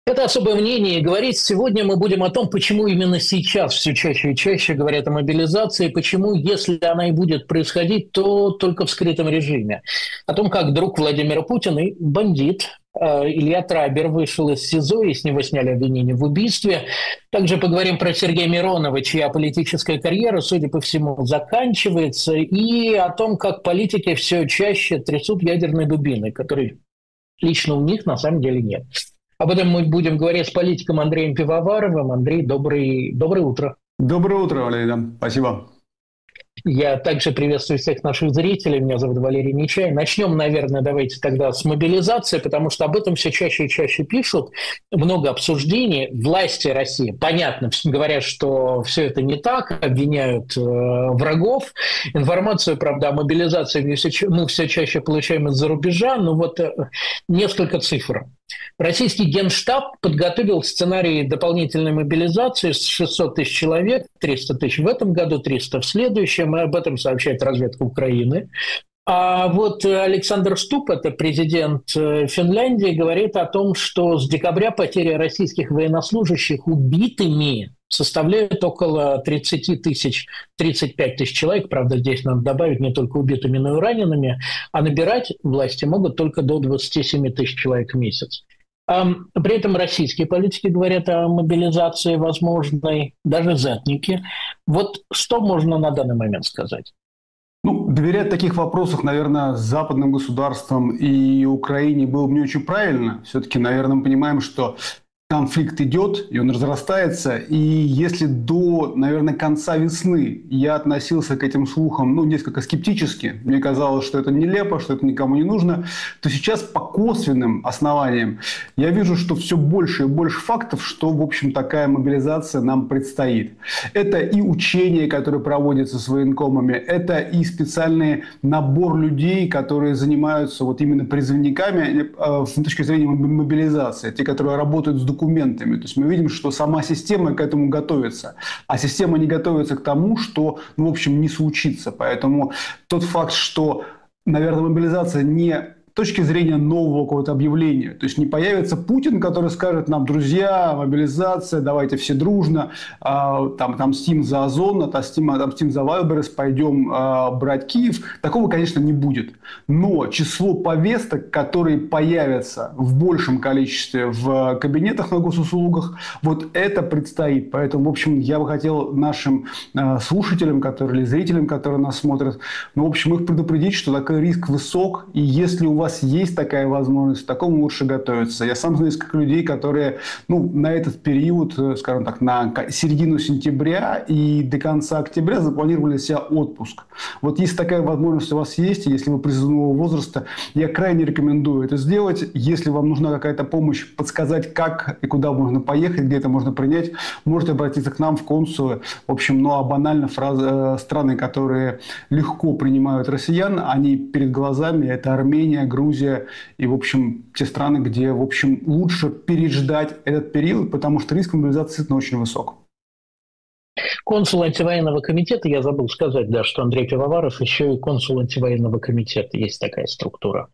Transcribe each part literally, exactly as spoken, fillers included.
Это особое мнение. И говорить сегодня мы будем о том, почему именно сейчас все чаще и чаще говорят о мобилизации, почему, если она и будет происходить, то только в скрытом режиме. О том, как друг Владимира Путина и бандит э, Илья Трабер вышел из СИЗО, и с него сняли обвинение в убийстве. Также поговорим про Сергея Миронова, чья политическая карьера, судя по всему, заканчивается, и о том, как политики все чаще трясут ядерной дубиной, которой лично у них на самом деле нет. Об этом мы будем говорить с политиком Андреем Пивоваровым. Андрей, добрый, доброе утро. Доброе утро, Валерий. Спасибо. Я также приветствую всех наших зрителей. Меня зовут Валерий Нечай. Начнем, наверное, давайте тогда с мобилизации, потому что об этом все чаще и чаще пишут. Много обсуждений. Власти России, понятно, говорят, что все это не так, обвиняют э, врагов. Информацию, правда, о мобилизации мы все, мы все чаще получаем из-за рубежа. Но вот э, несколько цифр. Российский Генштаб подготовил сценарий дополнительной мобилизации с шестьсот тысяч человек, триста тысяч в этом году, триста в следующем, и об этом сообщает разведка Украины. А вот Александр Ступ, это президент Финляндии, говорит о том, что с декабря потери российских военнослужащих убитыми составляют около тридцать тысяч, тридцать пять тысяч человек. Правда, здесь надо добавить не только убитыми, но и ранеными. А набирать власти могут только до двадцати семи тысяч человек в месяц. При этом российские политики говорят о мобилизации возможной, даже зетники. Вот что можно на данный момент сказать? Ну, доверять в таких вопросах, наверное, западным государствам и Украине было бы не очень правильно. Все-таки, наверное, мы понимаем, что конфликт идет, и он разрастается. И если до, наверное, конца весны я относился к этим слухам, ну, несколько скептически, мне казалось, что это нелепо, что это никому не нужно, то сейчас по косвенным основаниям я вижу, что все больше и больше фактов, что, в общем, такая мобилизация нам предстоит. Это и учения, которые проводятся с военкомами, это и специальный набор людей, которые занимаются вот именно призывниками э, с точки зрения мобилизации, те, которые работают с документами. документами. То есть мы видим, что сама система к этому готовится. А система не готовится к тому, что, ну, в общем, не случится. Поэтому тот факт, что, наверное, мобилизация не с точки зрения нового какого-то объявления. То есть не появится Путин, который скажет нам: друзья, мобилизация, давайте все дружно, э, там, отомстим за Озон, отомстим, отомстим за Вайлдберрис, пойдем э, брать Киев. Такого, конечно, не будет. Но число повесток, которые появятся в большем количестве в кабинетах на госуслугах, вот это предстоит. Поэтому, в общем, я бы хотел нашим э, слушателям, которые, или зрителям, которые нас смотрят, ну, в общем, их предупредить, что такой риск высок, и если у вас есть такая возможность, к такому лучше готовиться. Я сам знаю несколько людей, которые, ну, на этот период, скажем так, на середину сентября и до конца октября запланировали себе отпуск. Вот если такая возможность у вас есть, если вы призывного возраста, я крайне рекомендую это сделать. Если вам нужна какая-то помощь, подсказать, как и куда можно поехать, где это можно принять, можете обратиться к нам в консулы. В общем, ну а банально фраза, страны, которые легко принимают россиян, они перед глазами, это Армения, Грузия и, в общем, те страны, где, в общем, лучше переждать этот период, потому что риск мобилизации очень высок. Консул антивоенного комитета, я забыл сказать, да, что Андрей Пивоваров еще и консул антивоенного комитета, есть такая структура.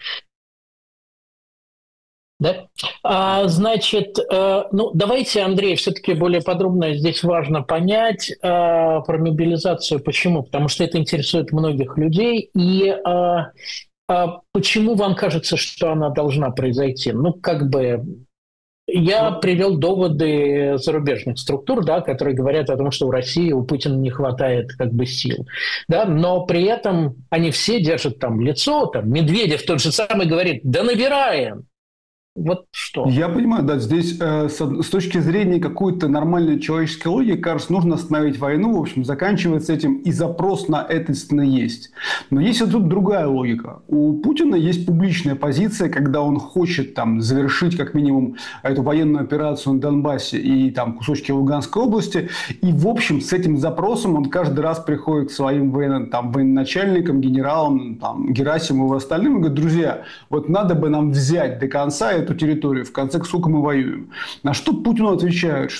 Да? А, значит, э, ну, давайте, Андрей, все-таки более подробно здесь важно понять э, про мобилизацию. Почему? Потому что это интересует многих людей. И э, А почему вам кажется, что она должна произойти? Ну, как бы я привел доводы зарубежных структур, да, которые говорят о том, что у России, у Путина не хватает как бы сил. Да, но при этом они все держат там лицо, там Медведев тот же самый говорит: да набираем. Вот что? Я понимаю, да, здесь э, с, с точки зрения какой-то нормальной человеческой логики, кажется, нужно остановить войну, в общем, заканчивать с этим, и запрос на это действительно есть. Но есть и тут другая логика. У Путина есть публичная позиция, когда он хочет там завершить как минимум эту военную операцию на Донбассе и там кусочки Луганской области, и в общем с этим запросом он каждый раз приходит к своим военно, там, военачальникам, генералам, там, Герасимову и остальным и говорит: друзья, вот надо бы нам взять до конца эту территорию, в конце, сколько мы воюем. На что Путину отвечают, что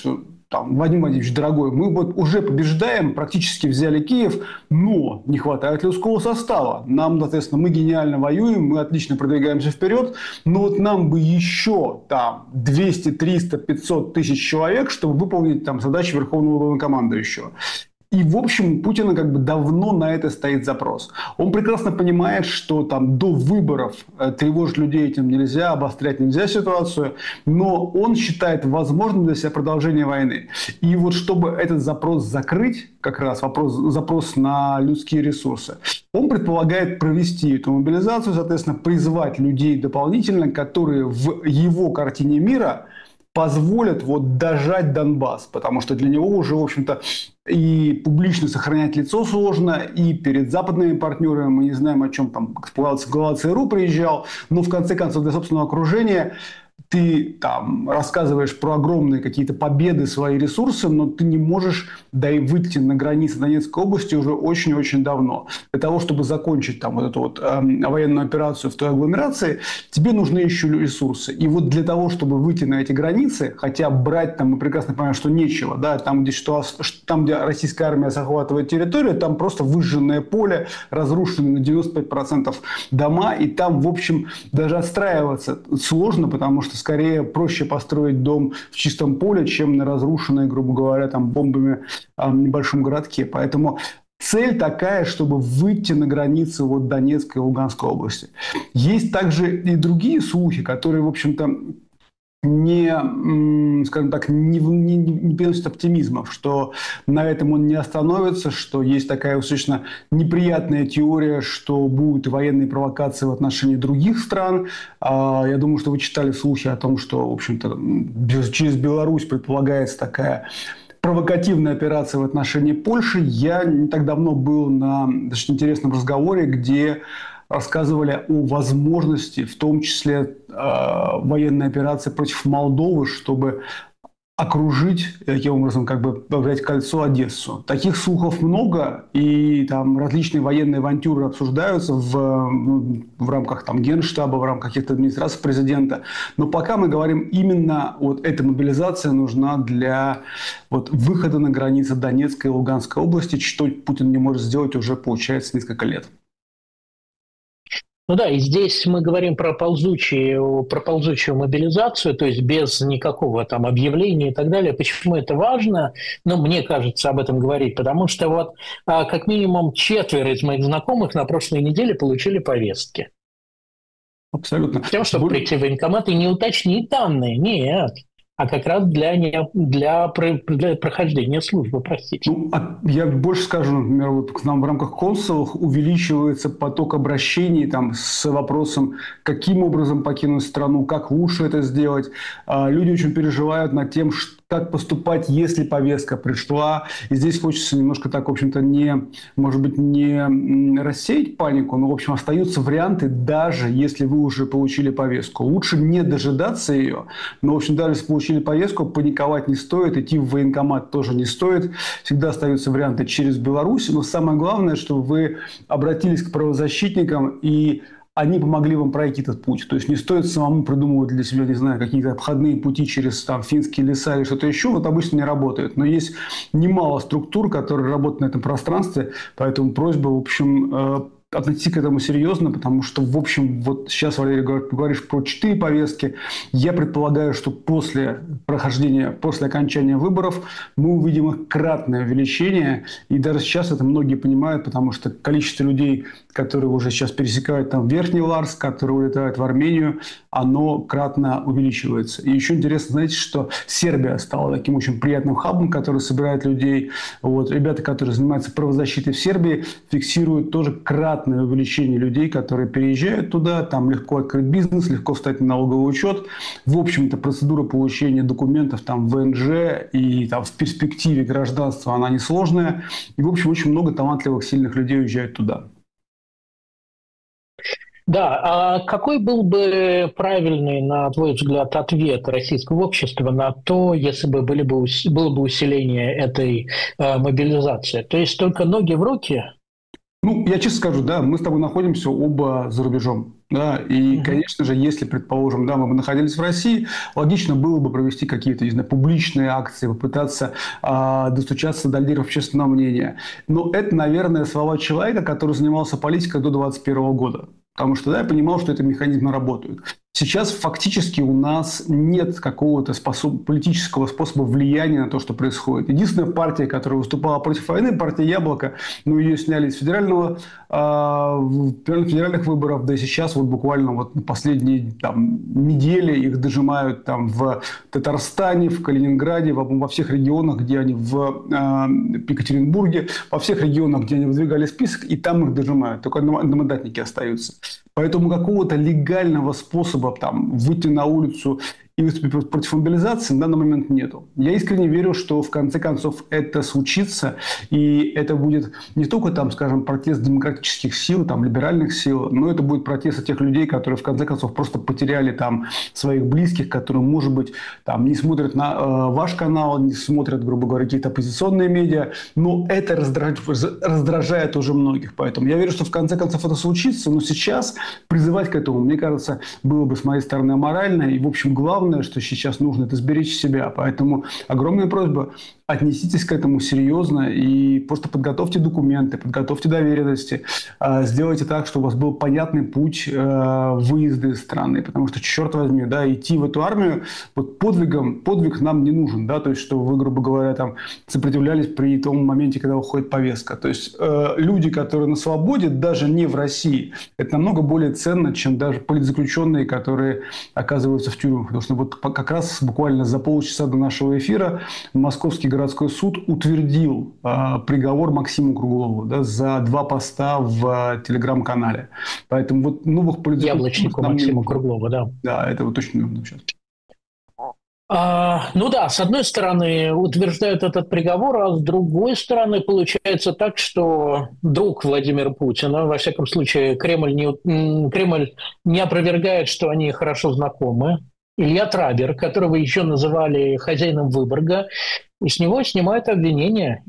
там, Владимир Владимирович, дорогой, мы вот уже побеждаем, практически взяли Киев, но не хватает людского состава. Нам, соответственно, мы гениально воюем, мы отлично продвигаемся вперед, но вот нам бы еще там двести, триста, пятьсот тысяч человек, чтобы выполнить там задачи Верховного Главнокомандующего. И, в общем, у Путина как бы давно на это стоит запрос. Он прекрасно понимает, что там до выборов тревожить людей этим нельзя, обострять нельзя ситуацию, но он считает возможным для себя продолжение войны. И вот чтобы этот запрос закрыть, как раз вопрос, запрос на людские ресурсы, он предполагает провести эту мобилизацию, соответственно, призвать людей дополнительно, которые в его картине мира позволят вот дожать Донбасс, потому что для него уже, в общем-то, и публично сохранять лицо сложно, и перед западными партнерами мы не знаем, о чем там глава ЦРУ приезжал, но в конце концов для собственного окружения ты там рассказываешь про огромные какие-то победы, свои ресурсы, но ты не можешь да и выйти на границы Донецкой области уже очень-очень давно. Для того, чтобы закончить там вот эту вот э, военную операцию в той агломерации, тебе нужны еще ресурсы. И вот для того, чтобы выйти на эти границы, хотя брать там, мы прекрасно понимаем, что нечего, да, там, где, что, там, где российская армия захватывает территорию, там просто выжженное поле, разрушены на девяносто пять процентов дома, и там, в общем, даже отстраиваться сложно, потому что скорее проще построить дом в чистом поле, чем на разрушенной, грубо говоря, там, бомбами э, небольшом городке. Поэтому цель такая, чтобы выйти на границы вот Донецкой и Луганской области. Есть также и другие слухи, которые, в общем-то, не, скажем так, не, не, не приносит оптимизма, что на этом он не остановится, что есть такая достаточно неприятная теория, что будут военные провокации в отношении других стран. Я думаю, что вы читали слухи о том, что, в общем-то, через Беларусь предполагается такая провокативная операция в отношении Польши. Я не так давно был на достаточно интересном разговоре, где рассказывали о возможности, в том числе э, военной операции против Молдовы, чтобы окружить, таким образом, как бы взять кольцо Одессу. Таких слухов много, и там различные военные авантюры обсуждаются в, ну, в рамках там, Генштаба, в рамках каких-то администраций президента. Но пока мы говорим, именно вот эта мобилизация нужна для вот, выхода на границы Донецкой и Луганской области, что Путин не может сделать уже, получается, несколько лет. Ну да, и здесь мы говорим про ползучую, про ползучую мобилизацию, то есть без никакого там объявления и так далее. Почему это важно? Ну, мне кажется, об этом говорить, потому что вот как минимум четверо из моих знакомых на прошлой неделе получили повестки. Абсолютно. Тем, чтобы Более... прийти в военкомат и не уточнить данные. Нет. А как раз для, не, для, для прохождения службы, простите. Ну, я больше скажу, например, вот к нам в рамках консулов увеличивается поток обращений там, с вопросом, каким образом покинуть страну, как лучше это сделать. Люди очень переживают над тем, как поступать, если повестка пришла. И здесь хочется немножко так, в общем-то, не, может быть, не рассеять панику, но, в общем, остаются варианты, даже если вы уже получили повестку. Лучше не дожидаться ее, но, в общем, даже если получили повестку, паниковать не стоит, идти в военкомат тоже не стоит. Всегда остаются варианты через Беларусь. Но самое главное, чтобы вы обратились к правозащитникам и они помогли вам пройти этот путь. То есть не стоит самому придумывать для себя, не знаю, какие-то обходные пути через там, финские леса или что-то еще. Вот обычно не работает. Но есть немало структур, которые работают на этом пространстве. Поэтому просьба, в общем, относиться к этому серьезно, потому что, в общем, вот сейчас, Валерий, говоришь про четыре повестки. Я предполагаю, что после прохождения, после окончания выборов мы увидим их кратное увеличение. И даже сейчас это многие понимают, потому что количество людей, которые уже сейчас пересекают там Верхний Ларск, которые улетают в Армению, оно кратно увеличивается. И еще интересно, знаете, что Сербия стала таким очень приятным хабом, который собирает людей. Вот, ребята, которые занимаются правозащитой в Сербии, фиксируют тоже кратное увеличение людей, которые переезжают туда, там легко открыть бизнес, легко встать на налоговый учет. В общем-то, процедура получения документов там в эн жэ и там в перспективе гражданства, она несложная. И, в общем, очень много талантливых, сильных людей уезжают туда. Да, а какой был бы правильный, на твой взгляд, ответ российского общества на то, если бы, были бы было бы усиление этой э, мобилизации? То есть только ноги в руки? Ну, я честно скажу, да, мы с тобой находимся оба за рубежом. Да, и, конечно же, если, предположим, да, мы бы находились в России, логично было бы провести какие-то, не знаю, публичные акции, попытаться а, достучаться до лидеров общественного мнения. Но это, наверное, слова человека, который занимался политикой до двадцать первого года. Потому что, да, я понимал, что эти механизмы работают. Сейчас фактически у нас нет какого-то способ... политического способа влияния на то, что происходит. Единственная партия, которая выступала против войны, партия «Яблоко», но ее сняли из федерального, э, федеральных выборов, да и сейчас вот буквально вот последние там, недели их дожимают там, в Татарстане, в Калининграде, во, во всех регионах, где они в э, Екатеринбурге, во всех регионах, где они выдвигали список, и там их дожимают. Только одномандатники остаются. Поэтому какого-то легального способа там, выйти на улицу и выступить против мобилизации на данный момент нету. Я искренне верю, что в конце концов это случится, и это будет не только, там, скажем, протест демократических сил, там, либеральных сил, но это будет протест тех людей, которые в конце концов просто потеряли там, своих близких, которые, может быть, там, не смотрят на э, ваш канал, не смотрят, грубо говоря, какие-то оппозиционные медиа, но это раздражает, раздражает уже многих. Поэтому я верю, что в конце концов это случится, но сейчас призывать к этому, мне кажется, было бы с моей стороны аморально, и, в общем, главное, что сейчас нужно, это сберечь себя. Поэтому огромная просьба: отнеситесь к этому серьезно и просто подготовьте документы, подготовьте доверенности, сделайте так, чтобы у вас был понятный путь выезда из страны. Потому что, черт возьми, да, идти в эту армию вот подвигом, подвиг нам не нужен. Да, то есть, что вы, грубо говоря, там, сопротивлялись при том моменте, когда уходит повестка. То есть, люди, которые на свободе, даже не в России, это намного более ценно, чем даже политзаключенные, которые оказываются в тюрьмах. Потому что вот как раз буквально за полчаса до нашего эфира Московский городской суд утвердил э, приговор Максиму Круглову, да, за два поста в э, телеграм-канале. Поэтому вот новых политзаключенных Яблочнику Максиму Круглову, да. Да, это вот точно нужно сейчас. А, ну да, с одной стороны утверждают этот приговор, а с другой стороны получается так, что друг Владимира Путина, во всяком случае Кремль не, Кремль не опровергает, что они хорошо знакомы, Илья Трабер, которого еще называли хозяином Выборга, и с него снимают обвинения.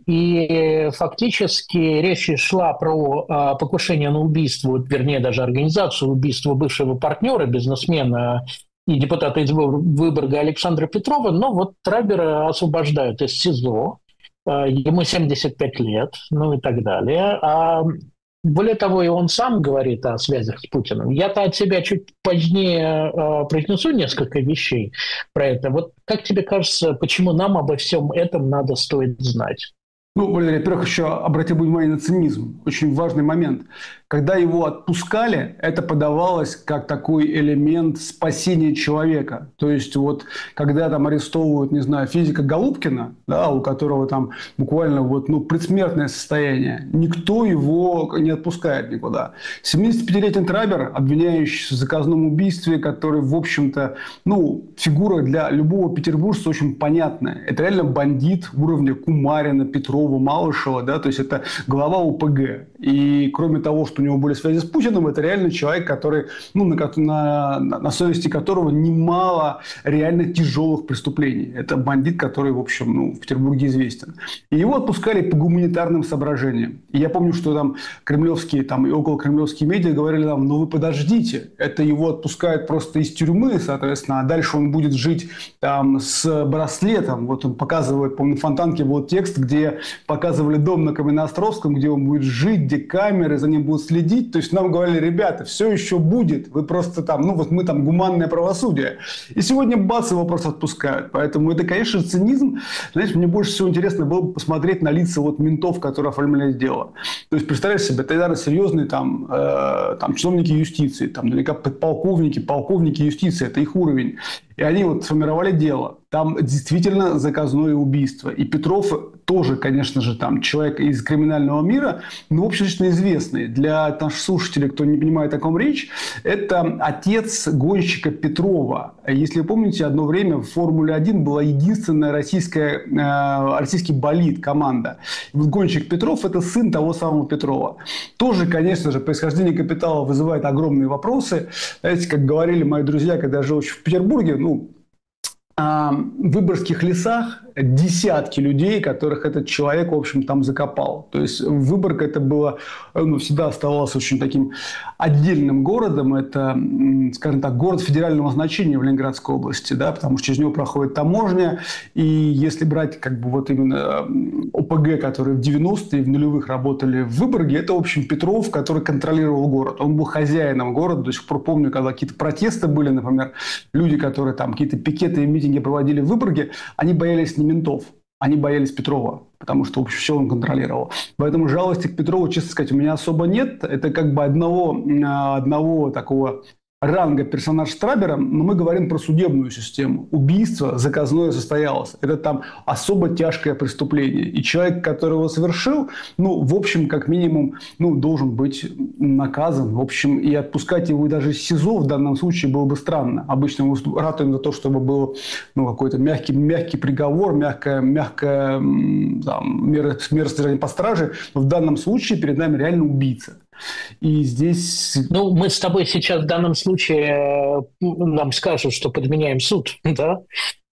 И фактически речь шла про а, покушение на убийство, вернее, даже организацию убийства бывшего партнера, бизнесмена и депутата из Выборга Александра Петрова, но вот Трабера освобождают из СИЗО, а, ему семьдесят пять лет, ну и так далее. А более того, и он сам говорит о связях с Путиным. Я-то от себя чуть позднее э, произнесу несколько вещей про это. Вот как тебе кажется, почему нам обо всем этом надо стоит знать? Ну, Валерий, во-первых, еще обратил внимание на цинизм. Очень важный момент. Когда его отпускали, это подавалось как такой элемент спасения человека. То есть, вот, когда там арестовывают, не знаю, физика Голубкина, да, у которого там буквально вот, ну, предсмертное состояние, никто его не отпускает никуда. семидесятипятилетний Трабер, обвиняющийся в заказном убийстве, который, в общем-то, ну, фигура для любого петербуржца очень понятная. Это реально бандит уровня Кумарина, Петрова, Малышева, да, то есть, это глава ОПГ. И кроме того, что у него были связи с Путиным, это реально человек, который, ну, на, на, на совести которого немало реально тяжелых преступлений. Это бандит, который, в общем, ну, в Петербурге известен. И его отпускали по гуманитарным соображениям. И я помню, что там кремлевские там, и околокремлевские медиа говорили нам: ну вы подождите, это его отпускают просто из тюрьмы, соответственно, а дальше он будет жить там с браслетом. Вот он показывает, помню, в Фонтанке был текст, где показывали дом на Каменноостровском, где он будет жить, где камеры за ним будут следить. То есть нам говорили: ребята, все еще будет, вы просто там, ну вот мы там гуманное правосудие. И сегодня бац, его просто отпускают. Поэтому это, конечно, цинизм. Знаете, мне больше всего интересно было бы посмотреть на лица вот ментов, которые оформляли дело. То есть представляешь себе, тогда серьезные там, э, там чиновники юстиции, там наверняка подполковники, полковники юстиции, это их уровень. И они вот сформировали дело. Там действительно заказное убийство. И Петров тоже, конечно же, там человек из криминального мира, но, в общем, известный. Для наших слушателей, кто не понимает, о ком речь, это отец гонщика Петрова. Если вы помните, одно время в Формуле один была единственная российская, э, российский болид, команда. И вот гонщик Петров – это сын того самого Петрова. Тоже, конечно же, происхождение капитала вызывает огромные вопросы. Знаете, как говорили мои друзья, когда я жил еще в Петербурге, ну, в Выборгских лесах десятки людей, которых этот человек, в общем, там закопал. То есть Выборг это было, ну, всегда оставался очень таким отдельным городом. Это, скажем так, город федерального значения в Ленинградской области, да, потому что через него проходит таможня. И если брать как бы вот именно ОПГ, которые в девяностые, в нулевых работали в Выборге, это, в общем, Петров, который контролировал город. Он был хозяином города. До сих пор помню, когда какие-то протесты были, например, люди, которые там какие-то пикеты и митинги проводили в Выборге, они боялись не ментов, они боялись Петрова, потому что, в общем, все он контролировал. Поэтому жалости к Петрову, честно сказать, у меня особо нет. Это как бы одного, одного такого ранга персонаж Страбера, но мы говорим про судебную систему. Убийство заказное состоялось. Это там особо тяжкое преступление. И человек, который его совершил, ну, в общем, как минимум, ну, должен быть наказан. В общем, и отпускать его даже из СИЗО в данном случае было бы странно. Обычно мы ратуем за то, чтобы был, ну, какой-то мягкий, мягкий приговор, мягкая, мягкая там, мера, мера содержания по страже. Но в данном случае перед нами реально убийца. И здесь... Ну, мы с тобой сейчас в данном случае нам скажут, что подменяем суд, да?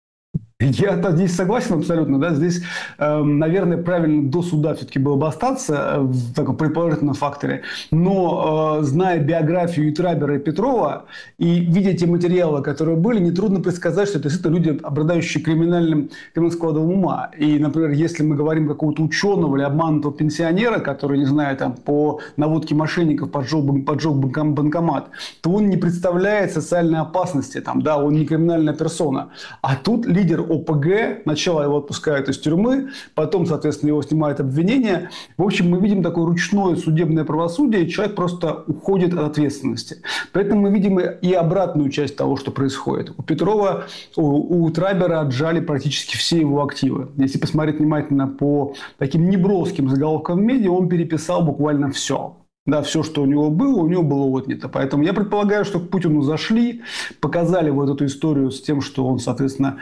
Я здесь согласен абсолютно. Да? Здесь, э, наверное, правильно до суда все-таки было бы остаться в таком предположительном факторе. Но, э, зная биографию и Трабера, и Петрова, и видя те материалы, которые были, нетрудно предсказать, что это действительно люди, обладающие криминальным, криминальным складом ума. И, например, если мы говорим какого-то ученого или обманутого пенсионера, который, не знаю, там, по наводке мошенников поджег, поджег банкомат, то он не представляет социальной опасности. Там, да? Он не криминальная персона. А тут лидер ОПГ, сначала его отпускают из тюрьмы, потом, соответственно, его снимают обвинения. В общем, мы видим такое ручное судебное правосудие, и человек просто уходит от ответственности. Поэтому мы видим и обратную часть того, что происходит. У Петрова, у, у Трабера отжали практически все его активы. Если посмотреть внимательно по таким неброским заголовкам в медиа, он переписал буквально все. Да, все, что у него было, у него было отнято. Поэтому я предполагаю, что к Путину зашли, показали вот эту историю с тем, что он, соответственно...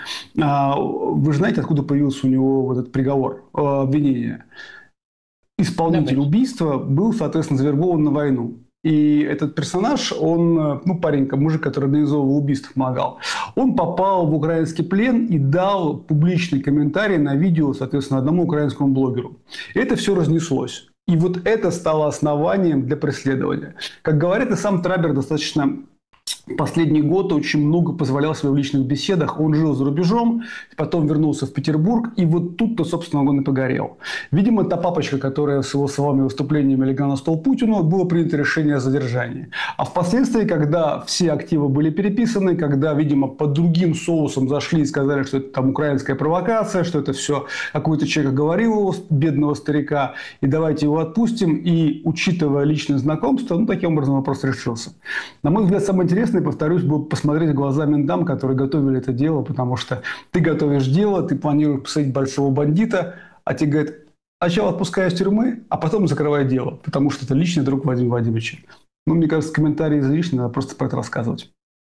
Вы же знаете, откуда появился у него вот этот приговор, обвинение? Исполнитель убийства был, соответственно, завербован на войну. И этот персонаж, он, ну, парень, мужик, который организовывал убийство, помогал, он попал в украинский плен и дал публичный комментарий на видео, соответственно, одному украинскому блогеру. И это все разнеслось. И вот это стало основанием для преследования. Как говорит и сам Трабер, достаточно последний год очень много позволял себе в личных беседах. Он жил за рубежом, потом вернулся в Петербург, и вот тут-то, собственно, он и погорел. Видимо, та папочка, которая с его словами выступлениями легла на стол Путину, было принято решение о задержании. А впоследствии, когда все активы были переписаны, когда, видимо, под другим соусом зашли и сказали, что это там украинская провокация, что это все какой-то человек говорил, бедного старика, и давайте его отпустим, и, учитывая личное знакомство, ну, таким образом вопрос решился. На мой взгляд, самое интересное, повторюсь, было посмотреть в глаза ментам, которые готовили это дело, потому что ты готовишь дело, ты планируешь посадить большого бандита, а тебе говорят, а чего отпускаю из тюрьмы, а потом закрывай дело, потому что это личный друг Владимира Владимировича. Ну, мне кажется, комментарии излишни, надо просто про это рассказывать.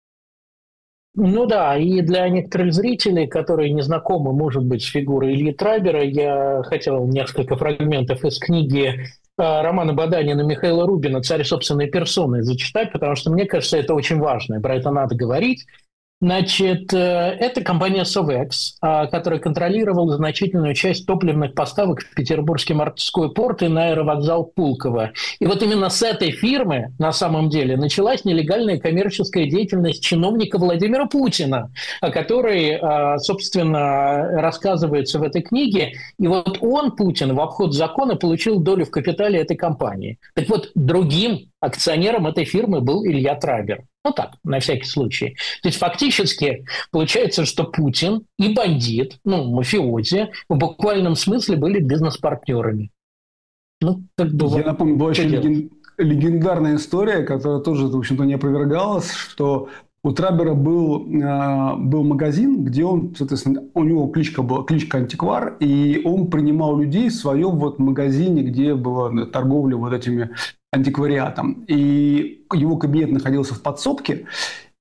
Ну да, и для некоторых зрителей, которые не знакомы, может быть, с фигурой Ильи Трабера, я хотел несколько фрагментов из книги романа Баданина Михаила Рубина «Царь собственной персоной» зачитать, потому что мне кажется, это очень важно, и про это надо говорить. Значит, это компания Совекс, которая контролировала значительную часть топливных поставок в Петербургский морской порт и на аэровокзал Пулково. И вот именно с этой фирмы, на самом деле, началась нелегальная коммерческая деятельность чиновника Владимира Путина, о которой, собственно, рассказывается в этой книге. И вот он, Путин, в обход закона получил долю в капитале этой компании. Так вот, другим акционером этой фирмы был Илья Трабер. Ну так, на всякий случай. То есть фактически получается, что Путин и бандит, ну, мафиози, в буквальном смысле были бизнес-партнерами. Ну, как бы... Я напомню, была еще леген... легендарная история, которая тоже, в общем-то, не опровергалась, что у Трабера был, э, был магазин, где он, соответственно, у него кличка была, кличка Антиквар, и он принимал людей в своем вот магазине, где была торговля вот этими антиквариатом. И его кабинет находился в подсобке.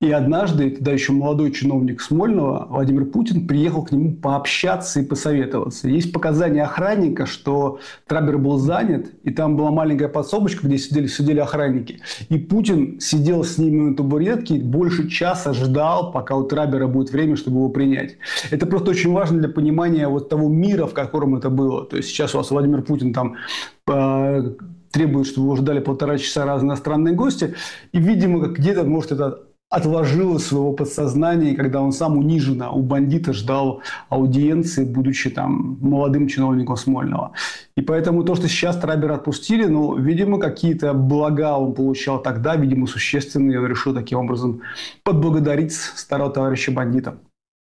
И однажды, тогда еще молодой чиновник Смольного, Владимир Путин, приехал к нему пообщаться и посоветоваться. Есть показания охранника, что Трабер был занят, и там была маленькая подсобочка, где сидели, сидели охранники. И Путин сидел с ними на табуретке, больше часа ждал, пока у Трабера будет время, чтобы его принять. Это просто очень важно для понимания вот того мира, в котором это было. То есть сейчас у вас Владимир Путин там э, требует, чтобы его ждали полтора часа разные иностранные гости. И, видимо, где-то, может, это отложило своего подсознания, когда он сам униженно у бандита ждал аудиенции, будучи там молодым чиновником Смольного. И поэтому то, что сейчас Трабера отпустили, ну, видимо, какие-то блага он получал тогда, видимо, существенные, он решил таким образом подблагодарить старого товарища бандита.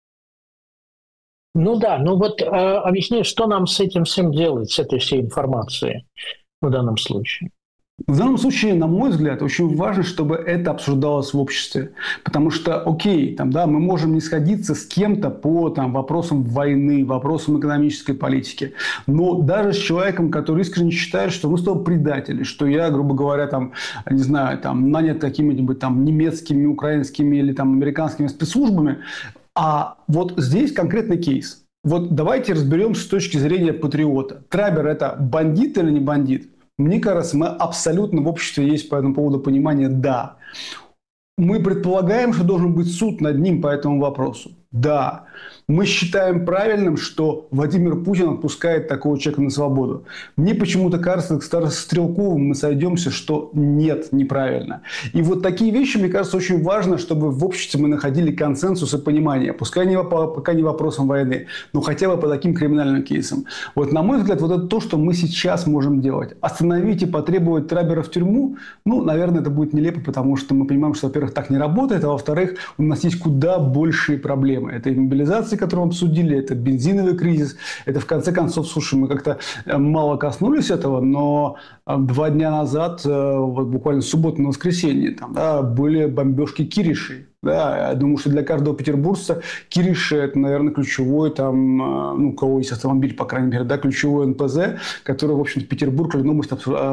Ну да, ну вот э, объясни, что нам с этим всем делать, с этой всей информацией в данном случае? В данном случае, на мой взгляд, очень важно, чтобы это обсуждалось в обществе. Потому что, окей, там, да, мы можем не сходиться с кем-то по там, вопросам войны, вопросам экономической политики. Но даже с человеком, который искренне считает, что мы стали предатели, что я, грубо говоря, там, не знаю, там, нанят какими-нибудь там немецкими, украинскими или там, американскими спецслужбами. А вот здесь конкретный кейс. Вот давайте разберемся с точки зрения патриота. Трабер – это бандит или не бандит? Мне кажется, мы абсолютно в обществе есть по этому поводу понимание «да». Мы предполагаем, что должен быть суд над ним по этому вопросу. Да. Мы считаем правильным, что Владимир Путин отпускает такого человека на свободу. Мне почему-то кажется, к Стрелкову мы сойдемся, что нет, неправильно. И вот такие вещи, мне кажется, очень важно, чтобы в обществе мы находили консенсус и понимание. Пускай не, пока не вопросом войны, но хотя бы по таким криминальным кейсам. Вот, на мой взгляд, вот это то, что мы сейчас можем делать. Остановить и потребовать Трабера в тюрьму, ну, наверное, это будет нелепо, потому что мы понимаем, что, во-первых, так не работает, а во-вторых, у нас есть куда большие проблемы. Это и мобилизация, которую мы обсудили, это бензиновый кризис, это в конце концов, слушай, мы как-то мало коснулись этого, но два дня назад, вот буквально в субботу на воскресенье, там, да, были бомбежки Киришей. Да, я думаю, что для каждого петербуржца Кириш – это, наверное, ключевой, там, ну, у кого есть автомобиль, по крайней мере, да, ключевой эн пэ зэ, который, в общем-то, Петербург или область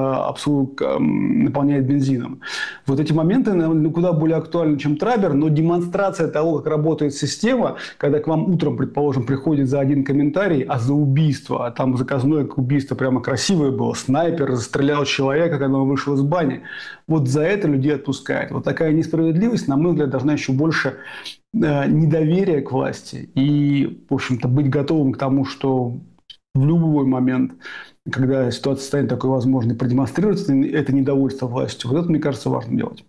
наполняет бензином. Вот эти моменты, наверное, куда более актуальны, чем Трабер, но демонстрация того, как работает система, когда к вам утром, предположим, приходит за один комментарий, а за убийство, а там заказное убийство прямо красивое было, снайпер расстрелял человека, когда он вышел из бани. Вот за это людей отпускают. Вот такая несправедливость, на мой взгляд, должна еще больше э, недоверия к власти и, в общем-то, быть готовым к тому, что в любой момент, когда ситуация станет такой возможной, продемонстрировать это недовольство властью. Вот это, мне кажется, важно делать.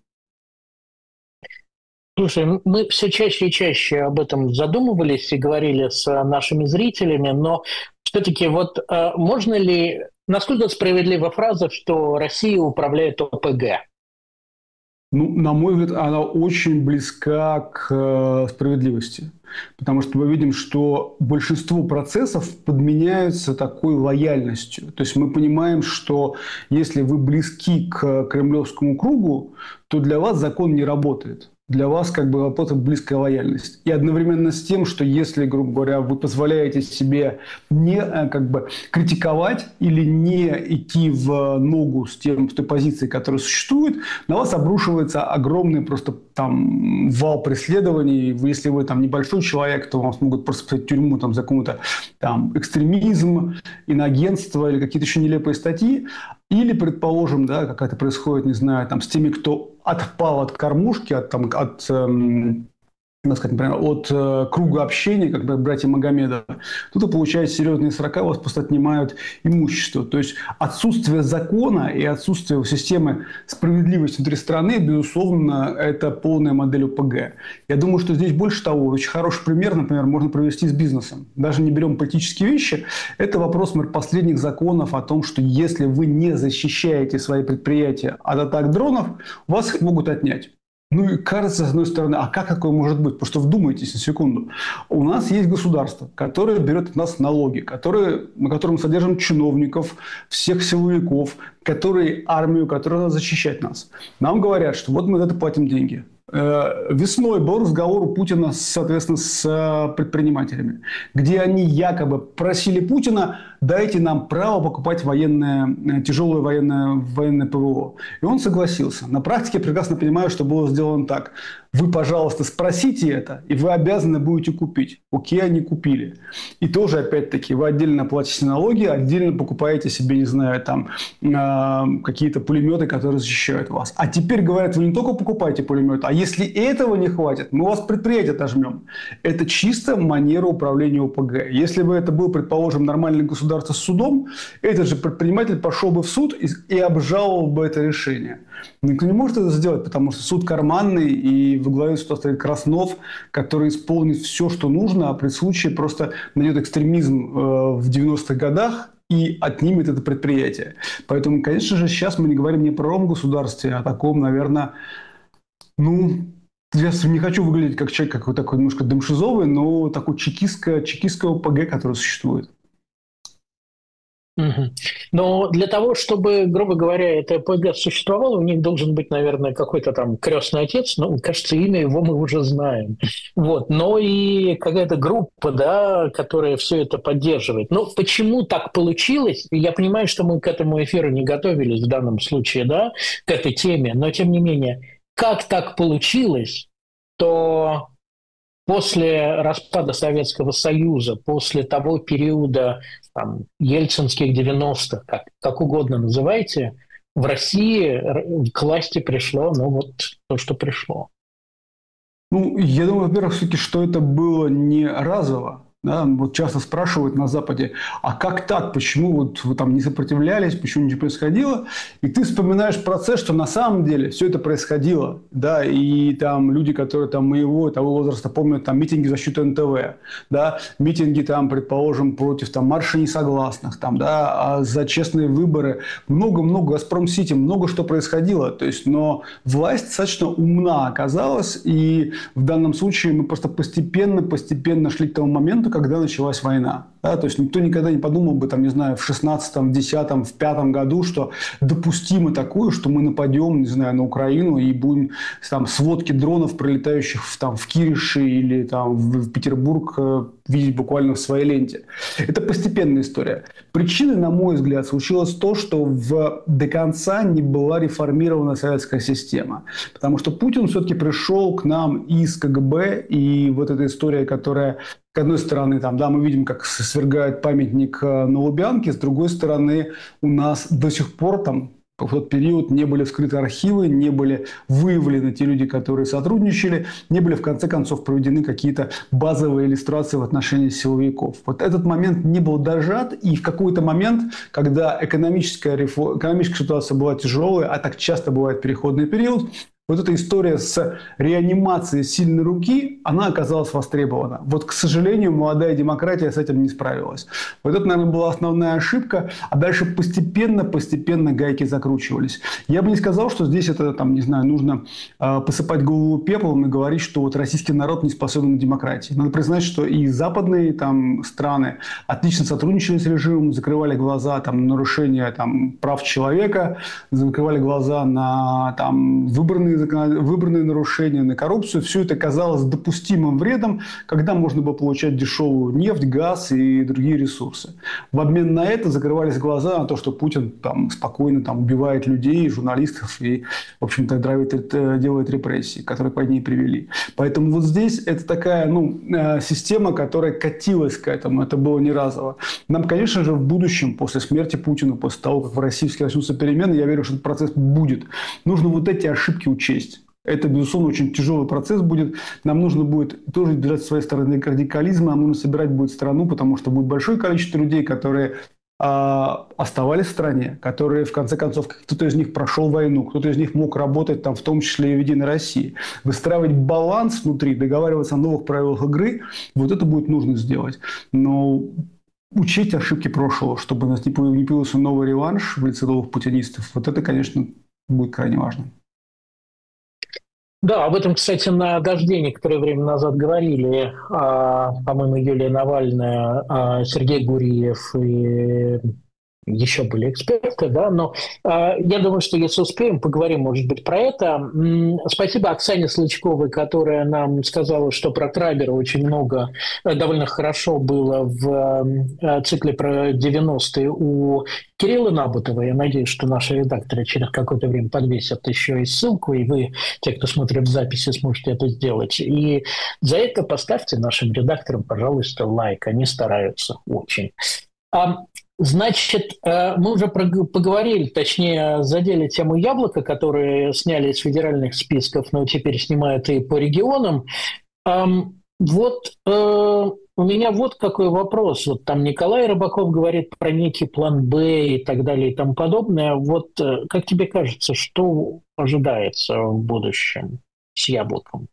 Слушай, мы все чаще и чаще об этом задумывались и говорили с нашими зрителями, но все-таки вот э, можно ли, насколько справедлива фраза, что Россия управляет о пэ гэ? Ну, на мой взгляд, она очень близка к э, справедливости. Потому что мы видим, что большинство процессов подменяются такой лояльностью. То есть мы понимаем, что если вы близки к кремлевскому кругу, то для вас закон не работает. Для вас как бы работает близкая лояльность. И одновременно с тем, что если, грубо говоря, вы позволяете себе не как бы критиковать или не идти в ногу с, тем, с той позицией, которая существует, на вас обрушивается огромный просто там вал преследований. Если вы там небольшой человек, то вам смогут просто посадить в тюрьму там, за какой-то там экстремизм, инагентство или какие-то еще нелепые статьи. Или, предположим, да, как это происходит, не знаю, там, с теми, кто отпал от кормушки, от, там, от, эм, так сказать, например, от э, круга общения, как бы братья Магомеда, тут получают серьезные срока, у вас просто отнимают имущество. То есть отсутствие закона и отсутствие системы справедливости внутри страны, безусловно, это полная модель о пэ гэ. Я думаю, что здесь больше того, очень хороший пример, например, можно провести с бизнесом. Даже не берем политические вещи, это вопрос, например, последних законов о том, что если вы не защищаете свои предприятия от атак дронов, у вас их могут отнять. Ну и кажется, с одной стороны, а как такое может быть? Просто вдумайтесь на секунду. У нас есть государство, которое берет от нас налоги, которые, на котором содержим чиновников, всех силовиков, которые армию, которая надо защищать нас. Нам говорят, что вот мы за это платим деньги. Весной был разговор у Путина, соответственно, с предпринимателями, где они якобы просили Путина: дайте нам право покупать военное, тяжелое военное, военное пэ вэ о. И он согласился. На практике я прекрасно понимаю, что было сделано так. Вы, пожалуйста, спросите это, и вы обязаны будете купить. Окей, они купили. И тоже, опять-таки, вы отдельно платите налоги, отдельно покупаете себе, не знаю, там, э, какие-то пулеметы, которые защищают вас. А теперь говорят, вы не только покупаете пулемет, а если этого не хватит, мы у вас предприятие отожмем. Это чисто манера управления ОПГ. Если бы это был, предположим, нормальное государство с судом, этот же предприниматель пошел бы в суд и, и обжаловал бы это решение. Никто не может это сделать, потому что суд карманный, и во главе суда стоит Краснов, который исполнит все, что нужно, а при случае просто найдет экстремизм э, в девяностых годах и отнимет это предприятие. Поэтому, конечно же, сейчас мы не говорим не про Ром-государстве, а о таком, наверное, ну... Я не хочу выглядеть как человек какой-то такой немножко дымшизовый, но такой чекистское, чекистское ОПГ, которое существует. Угу. Но для того, чтобы, грубо говоря, это ОПГ существовало, у них должен быть, наверное, какой-то там крестный отец, ну, кажется, имя его мы уже знаем. Вот. Но и какая-то группа, да, которая все это поддерживает. Но почему так получилось? Я понимаю, что мы к этому эфиру не готовились в данном случае, да, к этой теме, но тем не менее, как так получилось, то после распада Советского Союза, после того периода там, ельцинских девяностых, как, как угодно называйте, в России к власти пришло, ну вот то, что пришло. Ну, я думаю, во-первых, все-таки, что это было не разово. Да, вот часто спрашивают на Западе, а как так, почему вот вы там не сопротивлялись, почему ничего не происходило? И ты вспоминаешь процесс, что на самом деле все это происходило. Да, и там люди, которые там моего того возраста помнят там митинги защиты эн тэ вэ, да, митинги там, предположим, против там марша несогласных, там, да, а за честные выборы, много-много, Газпром-Сити, много что происходило. То есть, но власть достаточно умна оказалась, и в данном случае мы просто постепенно-постепенно шли к тому моменту, когда началась война. Да, то есть никто никогда не подумал бы, там, не знаю, в шестнадцатом, десятом, в пятом году, что допустимо такое, что мы нападем, не знаю, на Украину и будем там сводки дронов, прилетающих в, там, в Кириши или там, в Петербург, видеть буквально в своей ленте. Это постепенная история. Причиной, на мой взгляд, случилось то, что в, до конца не была реформирована советская система. Потому что Путин все-таки пришел к нам из ка гэ бэ, и вот эта история, которая... С одной стороны, там, да, мы видим, как свергают памятник на Лубянке, с другой стороны, у нас до сих пор там, в тот период не были вскрыты архивы, не были выявлены те люди, которые сотрудничали, не были, в конце концов, проведены какие-то базовые иллюстрации в отношении силовиков. Вот этот момент не был дожат, и в какой-то момент, когда экономическая, рефор... экономическая ситуация была тяжелая, а так часто бывает переходный период, вот эта история с реанимацией сильной руки, она оказалась востребована. Вот, к сожалению, молодая демократия с этим не справилась. Вот это, наверное, была основная ошибка. А дальше постепенно-постепенно гайки закручивались. Я бы не сказал, что здесь это, там, не знаю, нужно э, посыпать голову пеплом и говорить, что вот российский народ не способен на демократию. Надо признать, что и западные там, страны отлично сотрудничали с режимом, закрывали глаза там, на нарушение там, прав человека, закрывали глаза на там, выборные выбранные нарушения, на коррупцию. Все это казалось допустимым вредом, когда можно было получать дешевую нефть, газ и другие ресурсы. В обмен на это закрывались глаза на то, что Путин там, спокойно там, убивает людей, журналистов и, в общем-то, делает репрессии, которые к войне привели. Поэтому вот здесь это такая ну, система, которая катилась к этому. Это было не разово. Нам, конечно же, в будущем, после смерти Путина, после того, как в России начнутся перемены, я верю, что этот процесс будет. Нужно вот эти ошибки учесть. Это, безусловно, очень тяжелый процесс будет. Нам нужно будет тоже держать с своей стороны радикализма, нам нужно собирать будет страну, потому что будет большое количество людей, которые а, оставались в стране, которые, в конце концов, кто-то из них прошел войну, кто-то из них мог работать, там, в том числе и в Единой России. Выстраивать баланс внутри, договариваться о новых правилах игры, вот это будет нужно сделать. Но учесть ошибки прошлого, чтобы у нас не появился новый реванш в лице новых путинистов, вот это, конечно, будет крайне важно. Да, об этом, кстати, на «Дожде» некоторое время назад говорили, а, по-моему, Юлия Навальная, а, Сергей Гуриев и еще были эксперты, да, но э, я думаю, что если успеем, поговорим, может быть, про это. М, Спасибо Оксане Слычковой, которая нам сказала, что про Трабера очень много, э, довольно хорошо было в э, цикле про девяностые у Кирилла Набутова. Я надеюсь, что наши редакторы через какое-то время подвесят еще и ссылку, и вы, те, кто смотрит в записи, сможете это сделать. И за это поставьте нашим редакторам, пожалуйста, лайк. Они стараются очень. А, Значит, э, мы уже поговорили, точнее, задели тему яблока, которые сняли из федеральных списков, но теперь снимают и по регионам. Вот э, у меня вот какой вопрос. Вот там Николай Рыбаков говорит про некий план Б и так далее и тому подобное. Вот э, как тебе кажется, что ожидается в будущем с яблоком?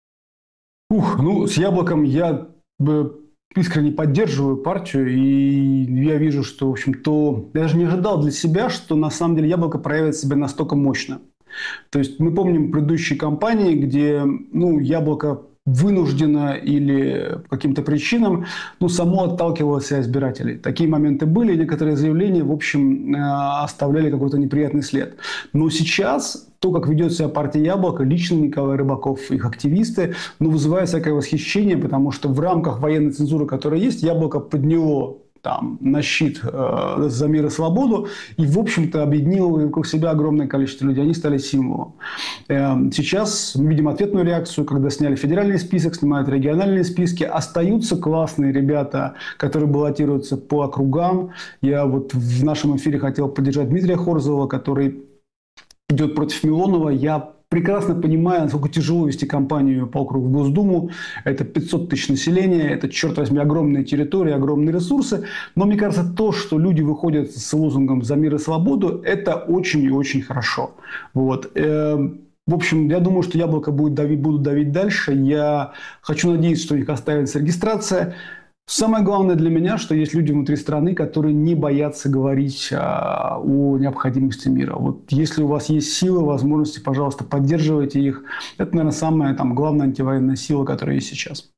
Ух, ну, с яблоком я бы искренне поддерживаю партию, и я вижу, что, в общем-то, я даже не ожидал для себя, что на самом деле яблоко проявит себя настолько мощно. То есть мы помним предыдущие кампании, где ну, яблоко вынужденно или по каким-то причинам ну, само отталкивалось от избирателей. Такие моменты были, и некоторые заявления, в общем, оставляли какой-то неприятный след. Но сейчас то, как ведет себя партия «Яблоко», лично Николай Рыбаков, их активисты, ну, вызывает всякое восхищение, потому что в рамках военной цензуры, которая есть, «Яблоко» подняло там, на щит э, за мир и свободу, и, в общем-то, объединило вокруг себя огромное количество людей. Они стали символом. Э, сейчас мы видим ответную реакцию, когда сняли федеральный список, снимают региональные списки. Остаются классные ребята, которые баллотируются по округам. Я вот в нашем эфире хотел поддержать Дмитрия Хорзова, который идет против Милонова. Я прекрасно понимаю, насколько тяжело вести кампанию по округу в Госдуму. Это пятьсот тысяч населения, это, черт возьми, огромные территории, огромные ресурсы. Но мне кажется, то, что люди выходят с лозунгом «За мир и свободу», это очень и очень хорошо. Вот. В общем, я думаю, что яблоко будет давить, будут давить дальше. Я хочу надеяться, что у них оставится регистрация. Самое главное для меня, что есть люди внутри страны, которые не боятся говорить а, о необходимости мира. Вот если у вас есть силы, возможности, пожалуйста, поддерживайте их. Это, наверное, самая там, главная антивоенная сила, которая есть сейчас.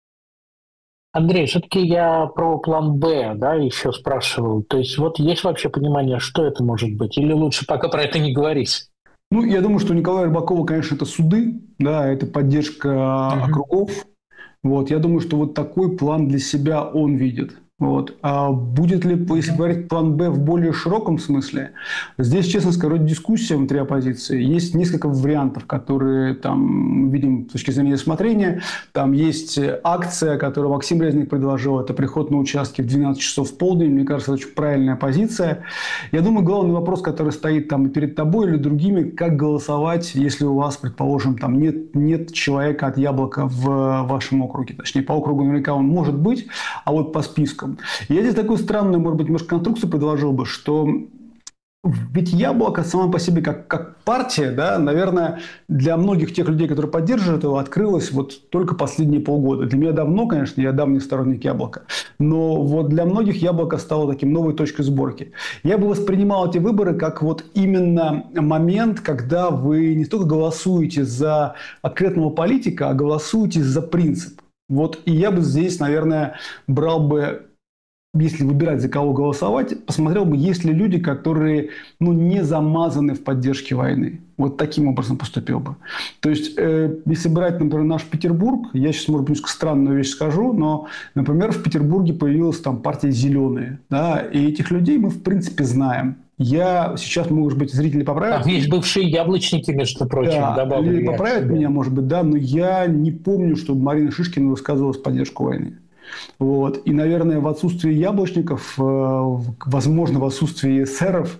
Андрей, все-таки я про план Б, да, еще спрашивал. То есть вот есть вообще понимание, что это может быть? Или лучше пока про это не говорить? Ну, я думаю, что у Николая Рыбакова, конечно, это суды, да, это поддержка Угу. округов. Вот, я думаю, что вот такой план для себя он видит. Вот. А будет ли, если говорить план Б в более широком смысле, здесь, честно скажу, дискуссия внутри оппозиции. Есть несколько вариантов, которые там мы видим с точки зрения рассмотрения. Там есть акция, которую Максим Резник предложил. Это приход на участки в двенадцать часов в полдень. Мне кажется, это очень правильная позиция. Я думаю, главный вопрос, который стоит там перед тобой или другими, как голосовать, если у вас, предположим, там нет, нет человека от Яблока в вашем округе. Точнее, по округу наверняка он может быть, а вот по списку. Я здесь такую странную, может быть, немножко конструкцию предложил бы, что ведь Яблоко сама по себе как, как партия, да, наверное, для многих тех людей, которые поддерживают его, открылась вот только последние полгода. Для меня давно, конечно, я давний сторонник Яблока, но вот для многих Яблоко стало таким новой точкой сборки. Я бы воспринимал эти выборы как вот именно момент, когда вы не только голосуете за конкретного политика, а голосуете за принцип. Вот и я бы здесь, наверное, брал бы, если выбирать, за кого голосовать, посмотрел бы, есть ли люди, которые ну, не замазаны в поддержке войны. Вот таким образом поступил бы. То есть, э, если брать, например, наш Петербург, я сейчас, может быть, немножко странную вещь скажу, но, например, в Петербурге появилась там партия «Зеленые». Да, и этих людей мы, в принципе, знаем. Я сейчас, может быть, зрители поправят. Там есть бывшие яблочники, между прочим, да, добавлю. Поправят меня, может быть, да, но я не помню, чтобы Марина Шишкина высказывалась в поддержку войны. Вот. И, наверное, в отсутствии яблочников, возможно, в отсутствии эсеров,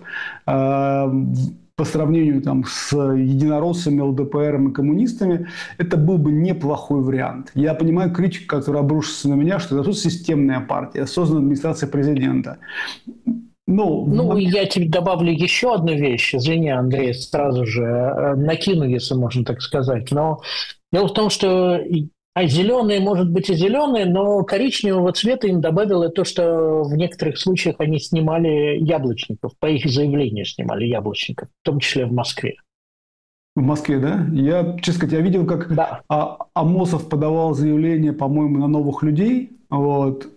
по сравнению там, с единороссами, ЛДПРом и коммунистами, это был бы неплохой вариант. Я понимаю критику, которая обрушится на меня, что это тут системная партия, создана администрацией президента. Ну, ну, я тебе добавлю еще одну вещь. Извини, Андрей, сразу же накину, если можно так сказать. Но дело в том, что а зеленые, может быть, и зеленые, но коричневого цвета им добавило то, что в некоторых случаях они снимали яблочников, по их заявлению снимали яблочников, в том числе в Москве. В Москве, да? Я, честно сказать, я видел, как да. Амосов подавал заявление, по-моему, на новых людей. Вот.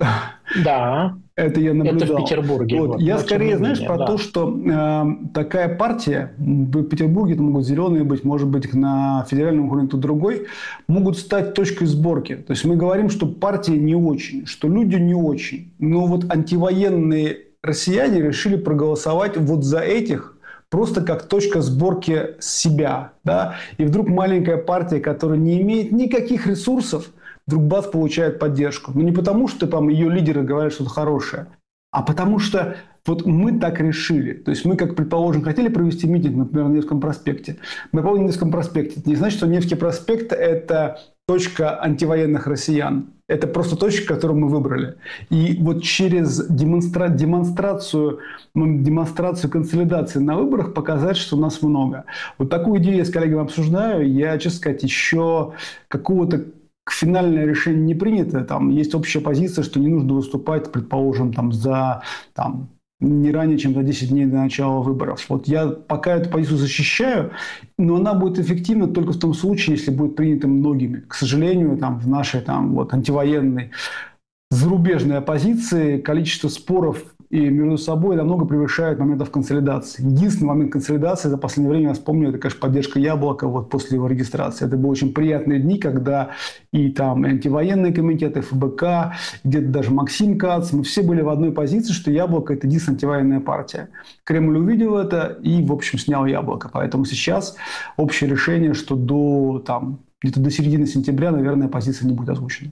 Да, Это я это в наблюдал. Петербурге. Вот. Вот. Я Но тем не скорее, знаешь, менее, про то, да. что э, такая партия, в Петербурге это могут зеленые быть, может быть, на федеральном уровне кто-то другой, могут стать точкой сборки. То есть мы говорим, что партия не очень, что люди не очень. Но вот антивоенные россияне решили проголосовать вот за этих, просто как точка сборки себя. Да? И вдруг маленькая партия, которая не имеет никаких ресурсов, вдруг бац, получает поддержку. Но не потому, что там ее лидеры говорят что-то хорошее, а потому что вот мы так решили. То есть мы, как предположим, хотели провести митинг, например, на Невском проспекте. Мы проводим на Невском проспекте. Это не значит, что Невский проспект – это точка антивоенных россиян. Это просто точка, которую мы выбрали. И вот через демонстра... демонстрацию, демонстрацию консолидации на выборах показать, что нас много. Вот такую идею я с коллегами обсуждаю. Я, честно сказать, еще какого-то финальное решение не принято. Там есть общая позиция, что не нужно выступать, предположим, там, за там, не ранее, чем за десять дней до начала выборов. Вот я пока эту позицию защищаю, но она будет эффективна только в том случае, если будет принята многими. К сожалению, там, в нашей там, вот, антивоенной зарубежной оппозиции количество споров и между собой намного превышает моментов консолидации. Единственный момент консолидации за последнее время, я вспомню, это, конечно, поддержка Яблока вот после его регистрации. Это были очень приятные дни, когда и там и антивоенные комитеты, эф бэ ка, где-то даже Максим Кац, мы все были в одной позиции, что Яблоко – это единственная антивоенная партия. Кремль увидел это и, в общем, снял Яблоко. Поэтому сейчас общее решение, что до, там, где-то до середины сентября, наверное, позиция не будет озвучена.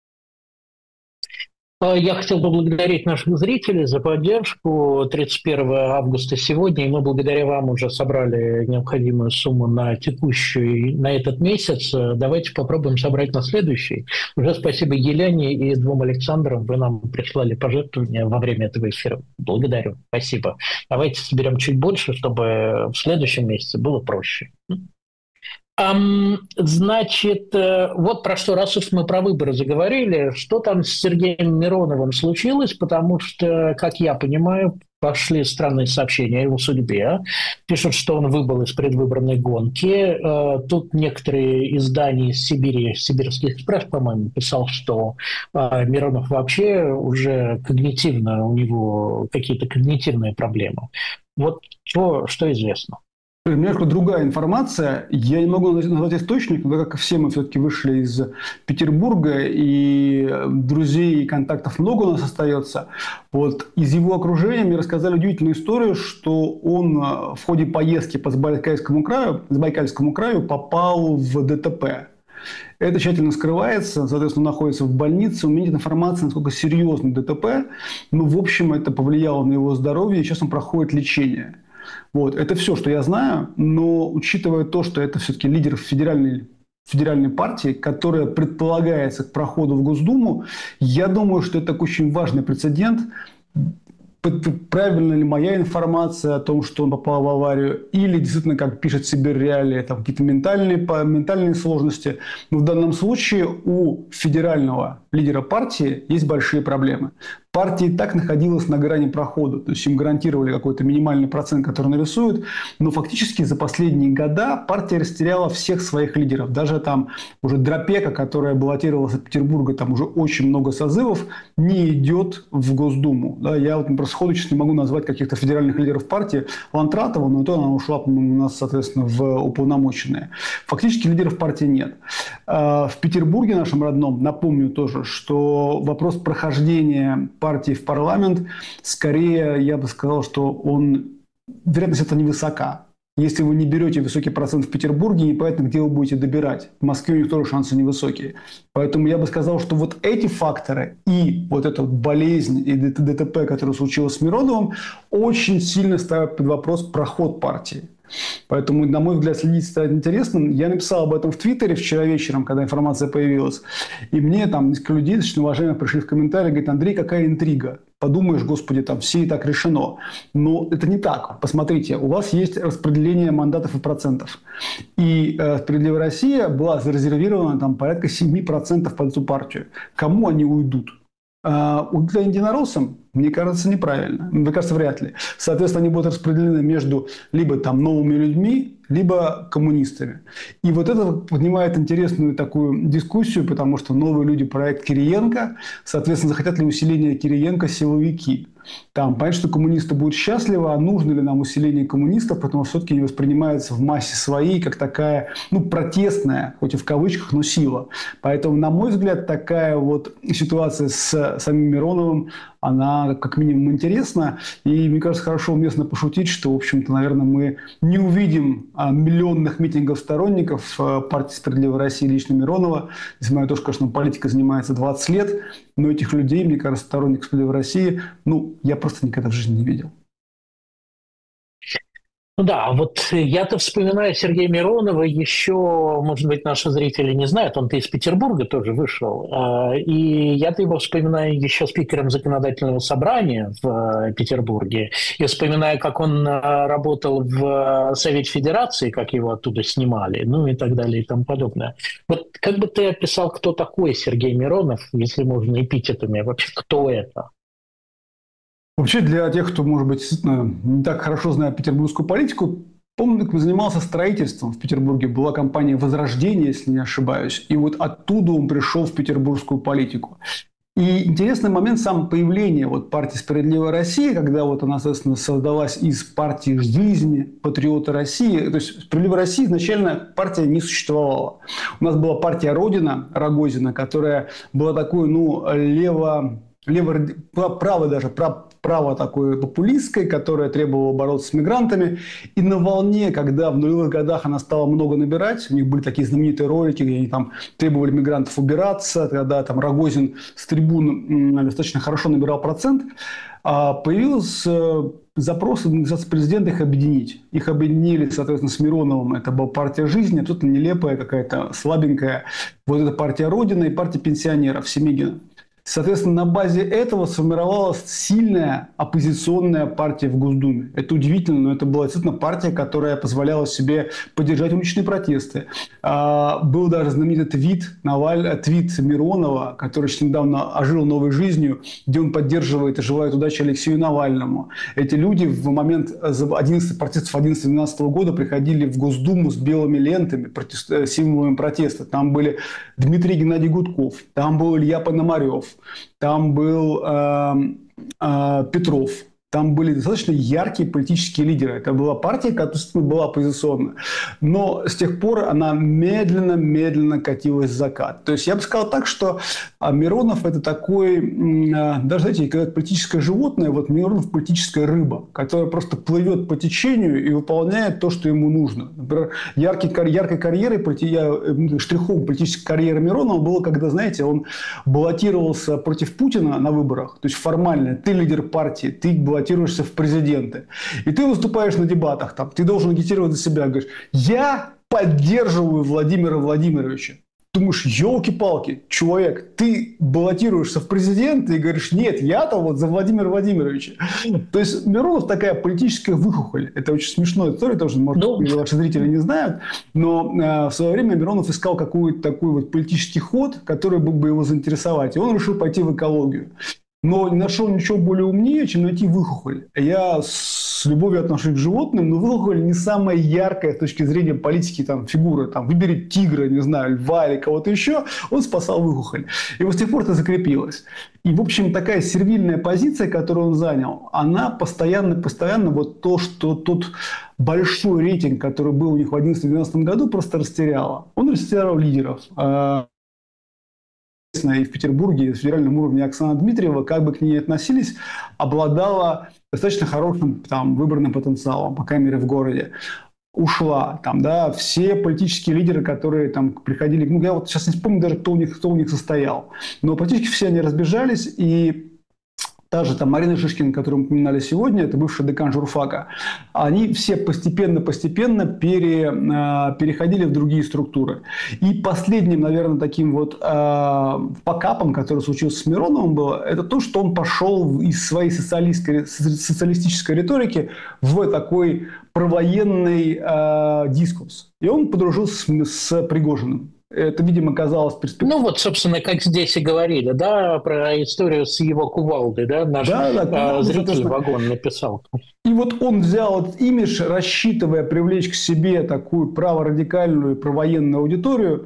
Я хотел поблагодарить наших зрителей за поддержку. тридцать первого августа сегодня, и мы благодаря вам уже собрали необходимую сумму на текущий, на этот месяц. Давайте попробуем собрать на следующий. Уже спасибо Елене и двум Александрам. Вы нам прислали пожертвования во время этого эфира. Благодарю. Спасибо. Давайте соберем чуть больше, чтобы в следующем месяце было проще. Ам, значит, вот про что, раз уж мы про выборы заговорили, что там с Сергеем Мироновым случилось, потому что, как я понимаю, пошли странные сообщения о его судьбе. Пишут, что он выбыл из предвыборной гонки. Тут некоторые издания из Сибири, Сибирский экспресс, по-моему, писал, что Миронов вообще уже когнитивно, у него какие-то когнитивные проблемы. Вот что, что известно? У меня немножко другая информация. Я не могу назвать источник, но как все мы все-таки вышли из Петербурга, и друзей и контактов много у нас остается. Вот из его окружения мне рассказали удивительную историю, что он в ходе поездки по Забайкальскому краю, Забайкальскому краю попал в дэ тэ пэ. Это тщательно скрывается, соответственно, находится в больнице. У меня нет информации, насколько серьезно дэ тэ пэ, но, в общем, это повлияло на его здоровье, и сейчас он проходит лечение. Вот. Это все, что я знаю, но учитывая то, что это все-таки лидер федеральной, федеральной партии, которая предполагается к проходу в Госдуму, я думаю, что это такой очень важный прецедент. Правильно ли моя информация о том, что он попал в аварию, или действительно, как пишет Сибирь Реалии, там какие-то ментальные, ментальные сложности. Но в данном случае у федерального лидера партии есть большие проблемы. Партия и так находилась на грани прохода, то есть им гарантировали какой-то минимальный процент, который нарисуют, но фактически за последние года партия растеряла всех своих лидеров. Даже там уже Дропека, которая баллотировалась от Петербурга, там уже очень много созывов, не идет в Госдуму. Да, я вот просто сходу сейчас не могу назвать каких-то федеральных лидеров партии. Лантратова, но то она ушла, по-моему, у нас, соответственно, в уполномоченные. Фактически лидеров партии нет. В Петербурге, нашем родном, напомню тоже, что вопрос прохождения партии в парламент, скорее, я бы сказал, что он, вероятность это невысока. Если вы не берете высокий процент в Петербурге, непонятно, где вы будете добирать. В Москве у них тоже шансы невысокие. Поэтому я бы сказал, что вот эти факторы и вот эта болезнь и дэ тэ пэ, которая случилась с Мироновым, очень сильно ставят под вопрос проход партии. Поэтому, на мой взгляд, следить станет интересным. Я написал об этом в Твиттере вчера вечером, когда информация появилась. И мне там несколько людей, достаточно уважаемых, пришли в комментарии, говорят: Андрей, какая интрига? Подумаешь, господи, там все и так решено. Но это не так. Посмотрите, у вас есть распределение мандатов и процентов. И э, «Справедливая Россия» была зарезервирована там порядка семь процентов под эту партию. Кому они уйдут? Э, уйдут единороссам? Мне кажется, неправильно. Мне кажется, вряд ли. Соответственно, они будут распределены между либо там новыми людьми, либо коммунистами. И вот это поднимает интересную такую дискуссию, потому что новые люди – проект Кириенко. Соответственно, захотят ли усиления Кириенко силовики? Там, понятно, что коммунисты будут счастливы, а нужно ли нам усиление коммунистов, потому что все-таки они воспринимаются в массе своей как такая, ну, протестная, хоть и в кавычках, но сила. Поэтому, на мой взгляд, такая вот ситуация с самим Мироновым, она как минимум интересна. И, мне кажется, хорошо уместно пошутить, что, в общем-то, наверное, мы не увидим миллионных митингов сторонников партии «Справедливая Россия» лично Миронова. Несмотря на то, что, конечно, политика занимается двадцать лет, но этих людей, мне кажется, сторонников «Справедливой России», ну, я просто никогда в жизни не видел. Ну да, вот я-то вспоминаю Сергея Миронова еще, может быть, наши зрители не знают, он-то из Петербурга тоже вышел, и я-то его вспоминаю еще спикером законодательного собрания в Петербурге, и вспоминаю, как он работал в Совете Федерации, как его оттуда снимали, ну и так далее и тому подобное. Вот как бы ты описал, кто такой Сергей Миронов, если можно эпитетами, вообще кто это? Вообще, для тех, кто, может быть, не так хорошо знает петербургскую политику, помню, как он занимался строительством в Петербурге. Была компания «Возрождение», если не ошибаюсь. И вот оттуда он пришел в петербургскую политику. И интересный момент сам появления вот партии «Справедливая Россия», когда вот она, соответственно, создалась из партии «Жизни», «Патриоты России». То есть «Справедливая Россия» изначально партия не существовала. У нас была партия «Родина» Рогозина, которая была такой, ну, лево... лево право даже, право, право такое популистское, которое требовало бороться с мигрантами. И на волне, когда в нулевых годах она стала много набирать, у них были такие знаменитые ролики, где они там требовали мигрантов убираться, когда там Рогозин с трибун достаточно хорошо набирал процент, появился запрос администрации президента их объединить. Их объединили, соответственно, с Мироновым. Это была партия «Жизни», а тут нелепая какая-то, слабенькая. Вот эта партия «Родина» и партия пенсионеров Семигина. Соответственно, на базе этого сформировалась сильная оппозиционная партия в Госдуме. Это удивительно, но это была действительно партия, которая позволяла себе поддержать уличные протесты. Был даже знаменитый твит, Наваль, твит Миронова, который еще недавно ожил новой жизнью, где он поддерживает и желает удачи Алексею Навальному. Эти люди в момент одиннадцатых протестов одиннадцатого-двенадцатого года приходили в Госдуму с белыми лентами, протест, символами протеста. Там были Дмитрий Геннадий Гудков, там был Илья Пономарев, там был э, э, Петров. Там были достаточно яркие политические лидеры. Это была партия, которая была оппозиционная. Но с тех пор она медленно-медленно катилась в закат. То есть я бы сказал так, что Миронов – это такой, даже, знаете, как политическое животное, вот Миронов – политическая рыба, которая просто плывет по течению и выполняет то, что ему нужно. Например, яркий, яркой карьерой, штрихом политической карьеры Миронова было, когда, знаете, он баллотировался против Путина на выборах. То есть формально ты лидер партии, ты баллотировался в президенты. И ты выступаешь на дебатах, там, ты должен агитировать за себя, говоришь, я поддерживаю Владимира Владимировича. Думаешь, елки-палки, человек, ты баллотируешься в президенты и говоришь, нет, я-то вот за Владимира Владимировича. То есть Миронов такая политическая выхухоль. Это очень смешная история, тоже, может, ну... ваши зрители не знают. Но э, в свое время Миронов искал какой-то такой вот политический ход, который мог бы его заинтересовать. И он решил пойти в экологию. Но не нашел ничего более умнее, чем найти выхухоль. Я с любовью отношусь к животным, но выхухоль не самая яркая с точки зрения политики там, фигура. Там, выбери тигра, не знаю, льва или кого-то еще. Он спасал выхухоль. И вот с тех пор это закрепилось. И, в общем, такая сервильная позиция, которую он занял, она постоянно-постоянно вот то, что тот большой рейтинг, который был у них в две тысячи одиннадцатом-две тысячи двенадцатом году, просто растеряла. Он растерял лидеров. И в Петербурге, в федеральном уровне Оксана Дмитриева, как бы к ней относились, обладала достаточно хорошим там, выборным потенциалом, по крайней мере, в городе. Ушла. Там, да, все политические лидеры, которые там приходили... Ну, я вот сейчас не вспомню даже, кто у них, кто у них состоял. Но практически все они разбежались, и та же там Марина Шишкина, которую мы упоминали сегодня, это бывший декан журфака, они все постепенно-постепенно пере, э, переходили в другие структуры. И последним, наверное, таким вот э, покапом, который случился с Мироновым, было, это то, что он пошел из своей социалистской, социалистической риторики в такой провоенный э, дискурс. И он подружился с, с Пригожиным. Это, видимо, казалось Ну перспективой. вот, собственно, как здесь и говорили, да, про историю с его кувалдой, да, наш Да, да, э, кувалда, зритель соответственно. вагон написал. И вот он взял этот имидж, рассчитывая привлечь к себе такую праворадикальную, провоенную аудиторию,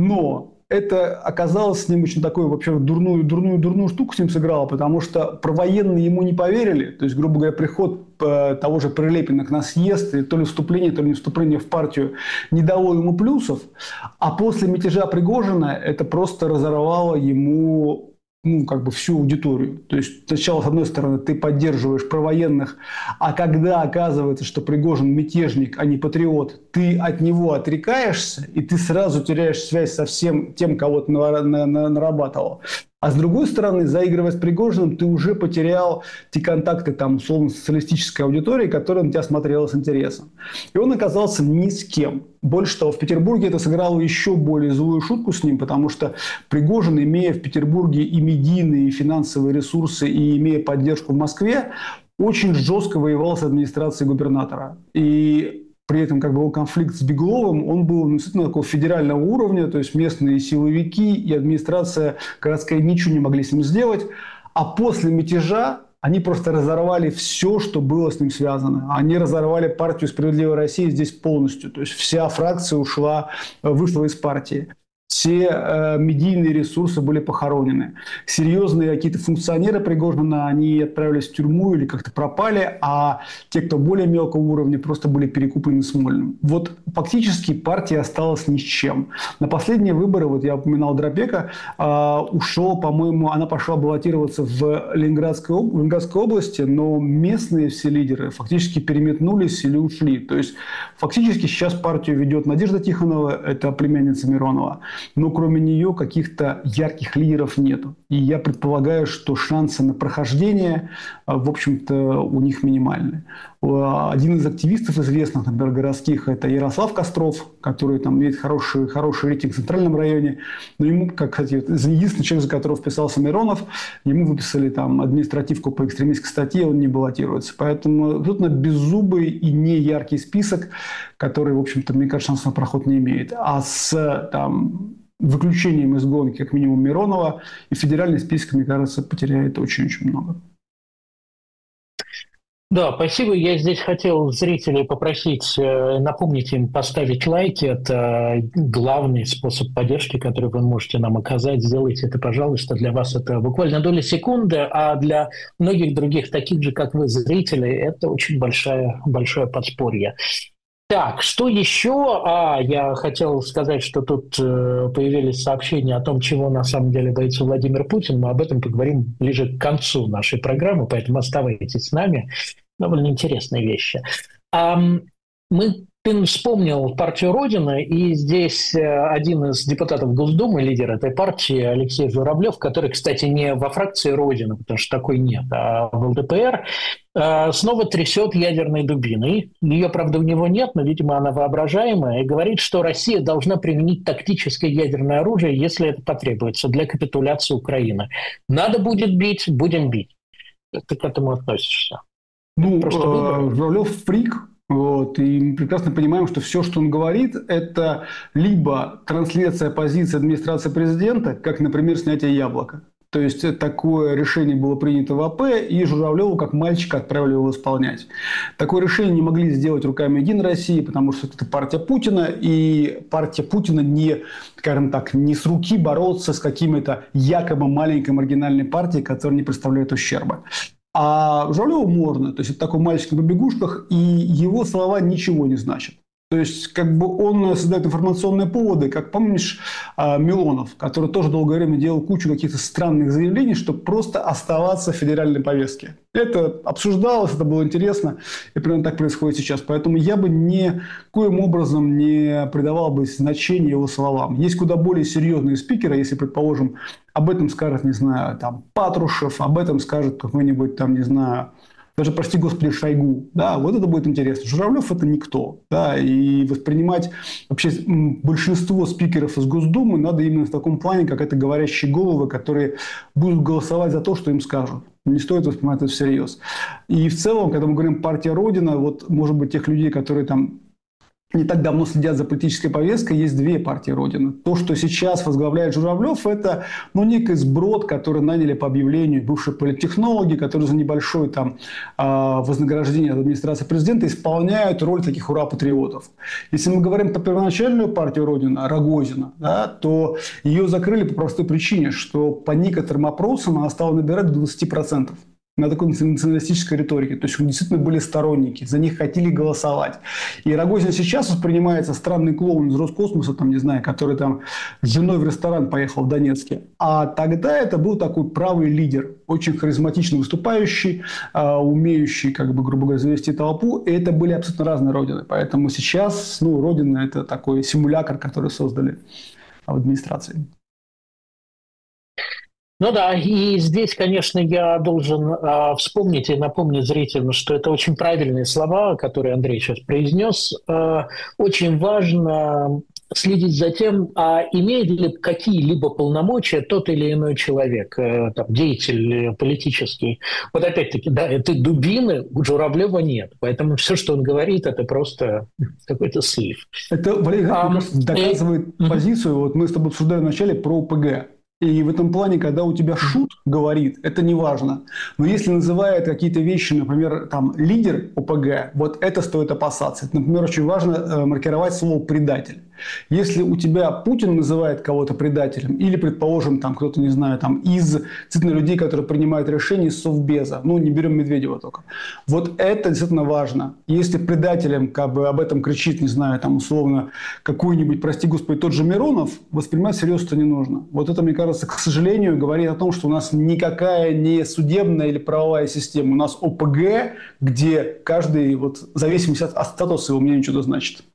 но это оказалось с ним очень такой вообще дурную, дурную, дурную штуку с ним сыграло, потому что провоенные ему не поверили. То есть, грубо говоря, приход э, того же Прилепина на съезд, и то ли вступление, то ли не вступление в партию не дало ему плюсов, а после мятежа Пригожина это просто разорвало ему ну, как бы всю аудиторию. То есть сначала, с одной стороны, ты поддерживаешь провоенных, а когда оказывается, что Пригожин мятежник, а не патриот, ты от него отрекаешься, и ты сразу теряешь связь со всем тем, кого ты нарабатывал. А с другой стороны, заигрывая с Пригожиным, ты уже потерял те контакты, там, условно, социалистической аудитории, которая на тебя смотрела с интересом. И он оказался ни с кем. Больше того, в Петербурге это сыграло еще более злую шутку с ним, потому что Пригожин, имея в Петербурге и медийные, и финансовые ресурсы, и имея поддержку в Москве, очень жестко воевал с администрацией губернатора. И при этом как бы его конфликт с Бегловым, он был действительно такого федерального уровня, то есть местные силовики и администрация городская ничего не могли с ним сделать. А после мятежа они просто разорвали все, что было с ним связано. Они разорвали партию «Справедливая Россия» здесь полностью. То есть вся фракция ушла, вышла из партии. Все э, медийные ресурсы были похоронены. Серьезные какие-то функционеры Пригожина, они отправились в тюрьму или как-то пропали, а те, кто более мелкого уровня, просто были перекуплены Смольным. Вот фактически партия осталась ни с чем. На последние выборы, вот я упоминал Дробека, э, ушел, по-моему, она пошла баллотироваться в Ленинградской, об... в Ленинградской области, но местные все лидеры фактически переметнулись или ушли. То есть фактически сейчас партию ведет Надежда Тихонова, это племянница Миронова. Но кроме нее каких-то ярких лидеров нету. И я предполагаю, что шансы на прохождение, в общем-то, у них минимальны. Один из активистов известных, например, городских, это Ярослав Костров, который там имеет хороший, хороший рейтинг в центральном районе. Но ему, как, кстати, единственный человек, за которого вписался Миронов, ему выписали там административку по экстремистской статье, он не баллотируется. Поэтому абсолютно беззубый и не яркий список, который, в общем-то, мне кажется, шанс на проход не имеет. А с там, выключением из гонки, как минимум, Миронова, и федеральный список, мне кажется, потеряет очень-очень много. Да, спасибо. Я здесь хотел зрителей попросить, э, напомнить им поставить лайки. Это главный способ поддержки, который вы можете нам оказать. Сделайте это, пожалуйста. Для вас это буквально доля секунды, а для многих других, таких же, как вы, зрителей, это очень большое, большое подспорье. Так, что еще? А, я хотел сказать, что тут э, появились сообщения о том, чего на самом деле боится Владимир Путин. Мы об этом поговорим ближе к концу нашей программы, поэтому оставайтесь с нами. Довольно интересные вещи. А, мы, ты вспомнил партию «Родина», и здесь один из депутатов Госдумы, лидер этой партии, Алексей Журавлев, который, кстати, не во фракции «Родина», потому что такой нет, а в ЛДПР, снова трясет ядерной дубиной. Ее, правда, у него нет, но, видимо, она воображаемая, и говорит, что Россия должна применить тактическое ядерное оружие, если это потребуется, для капитуляции Украины. Надо будет бить, будем бить. Как ты к этому относишься? Ну, э, Журавлев фрик, вот, и мы прекрасно понимаем, что все, что он говорит, это либо трансляция позиции администрации президента, как, например, снятие яблока. То есть такое решение было принято в АП, и Журавлеву, как мальчика, отправили его исполнять. Такое решение не могли сделать руками «Единой России», потому что это партия Путина, и партия Путина не, скажем так, не с руки бороться с какими-то якобы маленькой маргинальной партией, которая не представляет ущерба. А Журавлеву можно. То есть это такой мальчик на побегушках, и его слова ничего не значат. То есть, как бы он создает информационные поводы, как помнишь Милонов, который тоже долгое время делал кучу каких-то странных заявлений, чтобы просто оставаться в федеральной повестке. Это обсуждалось, это было интересно, и примерно так происходит сейчас. Поэтому я бы никоим образом не придавал бы значения его словам. Есть куда более серьезные спикеры, если, предположим, об этом скажет, не знаю, там, Патрушев, об этом скажет какой-нибудь, там, не знаю, даже, прости господи, Шойгу. Да, вот это будет интересно. Журавлев – это никто. Да, и воспринимать вообще большинство спикеров из Госдумы надо именно в таком плане, как это говорящие головы, которые будут голосовать за то, что им скажут. Не стоит воспринимать это всерьез. И в целом, когда мы говорим «партия Родина», вот, может быть, тех людей, которые там не так давно следят за политической повесткой, есть две партии Родины. То, что сейчас возглавляет Журавлев, это ну, некий сброд, который наняли по объявлению бывшие политтехнологи, которые за небольшое там, вознаграждение от администрации президента исполняют роль таких ура-патриотов. Если мы говорим про первоначальную партию Родина, Рогозина, да, то ее закрыли по простой причине, что по некоторым опросам она стала набирать до двадцати процентов. На такой националистической риторике. То есть, у них действительно были сторонники, за них хотели голосовать. И Рогозин сейчас воспринимается странный клоун из Роскосмоса, там, не знаю, который там с женой в ресторан поехал в Донецке. А тогда это был такой правый лидер, очень харизматично выступающий, умеющий, как бы, грубо говоря, завести толпу. И это были абсолютно разные родины. Поэтому сейчас, ну, Родина – это такой симулятор, который создали в администрации. Ну да, и здесь, конечно, я должен э, вспомнить и напомнить зрителям, что это очень правильные слова, которые Андрей сейчас произнес. Э, очень важно следить за тем, а имеет ли какие-либо полномочия тот или иной человек, э, там, деятель политический. Вот опять-таки, да, этой дубины у Журавлева нет, поэтому все, что он говорит, это просто какой-то слив. Это, Валерий, um, доказывает и... позицию, вот мы с тобой обсуждали вначале про ОПГ. И в этом плане, когда у тебя шут говорит, это не важно. Но если называет какие-то вещи, например, там, лидер ОПГ, вот это стоит опасаться. Это, например, очень важно э, маркировать слово «предатель». Если у тебя Путин называет кого-то предателем, или, предположим, там кто-то, не знаю, там, из действительно людей, которые принимают решения из Совбеза, ну, не берем Медведева только, вот это действительно важно. Если предателем как бы об этом кричит, не знаю, там, условно, какой-нибудь, прости господи, тот же Миронов, воспринимать серьезно не нужно. Вот это, мне кажется, к сожалению, говорит о том, что у нас никакая не судебная или правовая система. У нас ОПГ, где каждый, вот, в зависимости от статуса его мнения, что-то значит.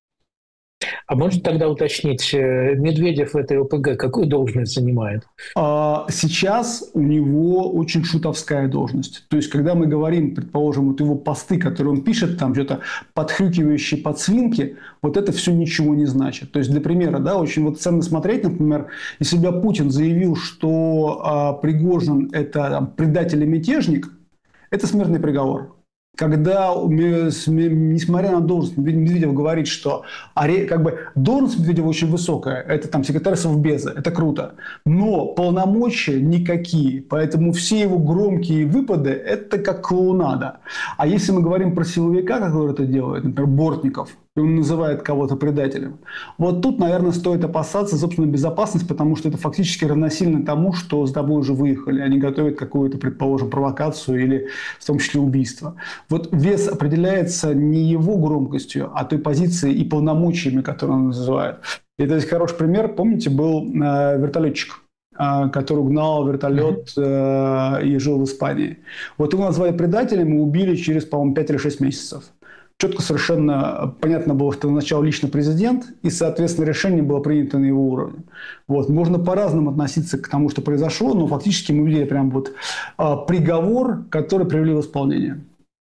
А можно тогда уточнить, Медведев в этой ОПГ какую должность занимает? Сейчас у него очень шутовская должность. То есть, когда мы говорим, предположим, вот его посты, которые он пишет, там что-то подхрюкивающие под свинки, вот это все ничего не значит. То есть, для примера, да, очень вот ценно смотреть, например, если бы Путин заявил, что а, Пригожин – это там, предатель и мятежник, это смертный приговор. Когда, несмотря на должность, Медведев говорит, что как бы, должность Медведева очень высокая, это там секретарь Совбеза, это круто, но полномочия никакие, поэтому все его громкие выпады – это как клоунада. А если мы говорим про силовика, который это делает, например, Бортников, и он называет кого-то предателем, вот тут, наверное, стоит опасаться собственной безопасности, потому что это фактически равносильно тому, что с тобой уже выехали, они готовят какую-то, предположим, провокацию или в том числе убийство. Вот вес определяется не его громкостью, а той позицией и полномочиями, которые он называет. И это есть хороший пример. Помните, был э, вертолетчик, э, который угнал вертолет э, и жил в Испании. Вот его назвали предателем и убили через, по-моему, пять или шесть месяцев. Четко совершенно понятно было, что начал лично президент, и, соответственно, решение было принято на его уровне. Вот. Можно по-разному относиться к тому, что произошло, но фактически мы видели прям вот э, приговор, который привели в исполнение.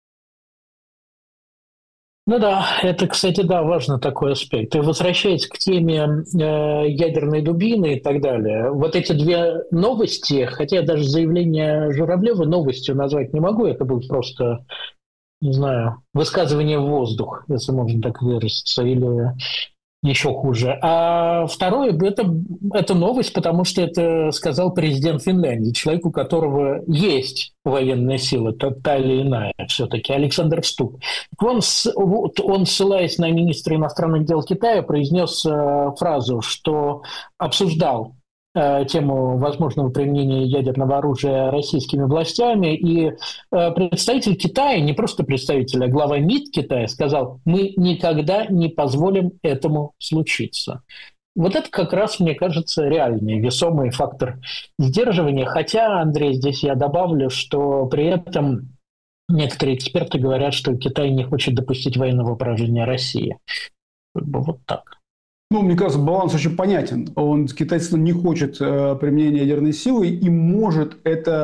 Ну да, это, кстати, да, важный такой аспект. И возвращаясь к теме э, ядерной дубины и так далее, вот эти две новости, хотя я даже заявление Журавлева новостью назвать не могу, это был просто, не знаю, высказывание в воздух, если можно так выразиться, или еще хуже. А второе, это, это новость, потому что это сказал президент Финляндии, человек, у которого есть военная сила, та, та или иная все-таки, Александр Ступ. Он, он, ссылаясь на министра иностранных дел Китая, произнес э, фразу, что обсуждал тему возможного применения ядерного оружия российскими властями. И представитель Китая, не просто представитель, а глава МИД Китая сказал, мы никогда не позволим этому случиться. Вот это как раз, мне кажется, реальный весомый фактор сдерживания. Хотя, Андрей, здесь я добавлю, что при этом некоторые эксперты говорят, что Китай не хочет допустить военного поражения России. Вот так. Ну, мне кажется, баланс очень понятен. Он, китайцы не хочет э, применения ядерной силы и может это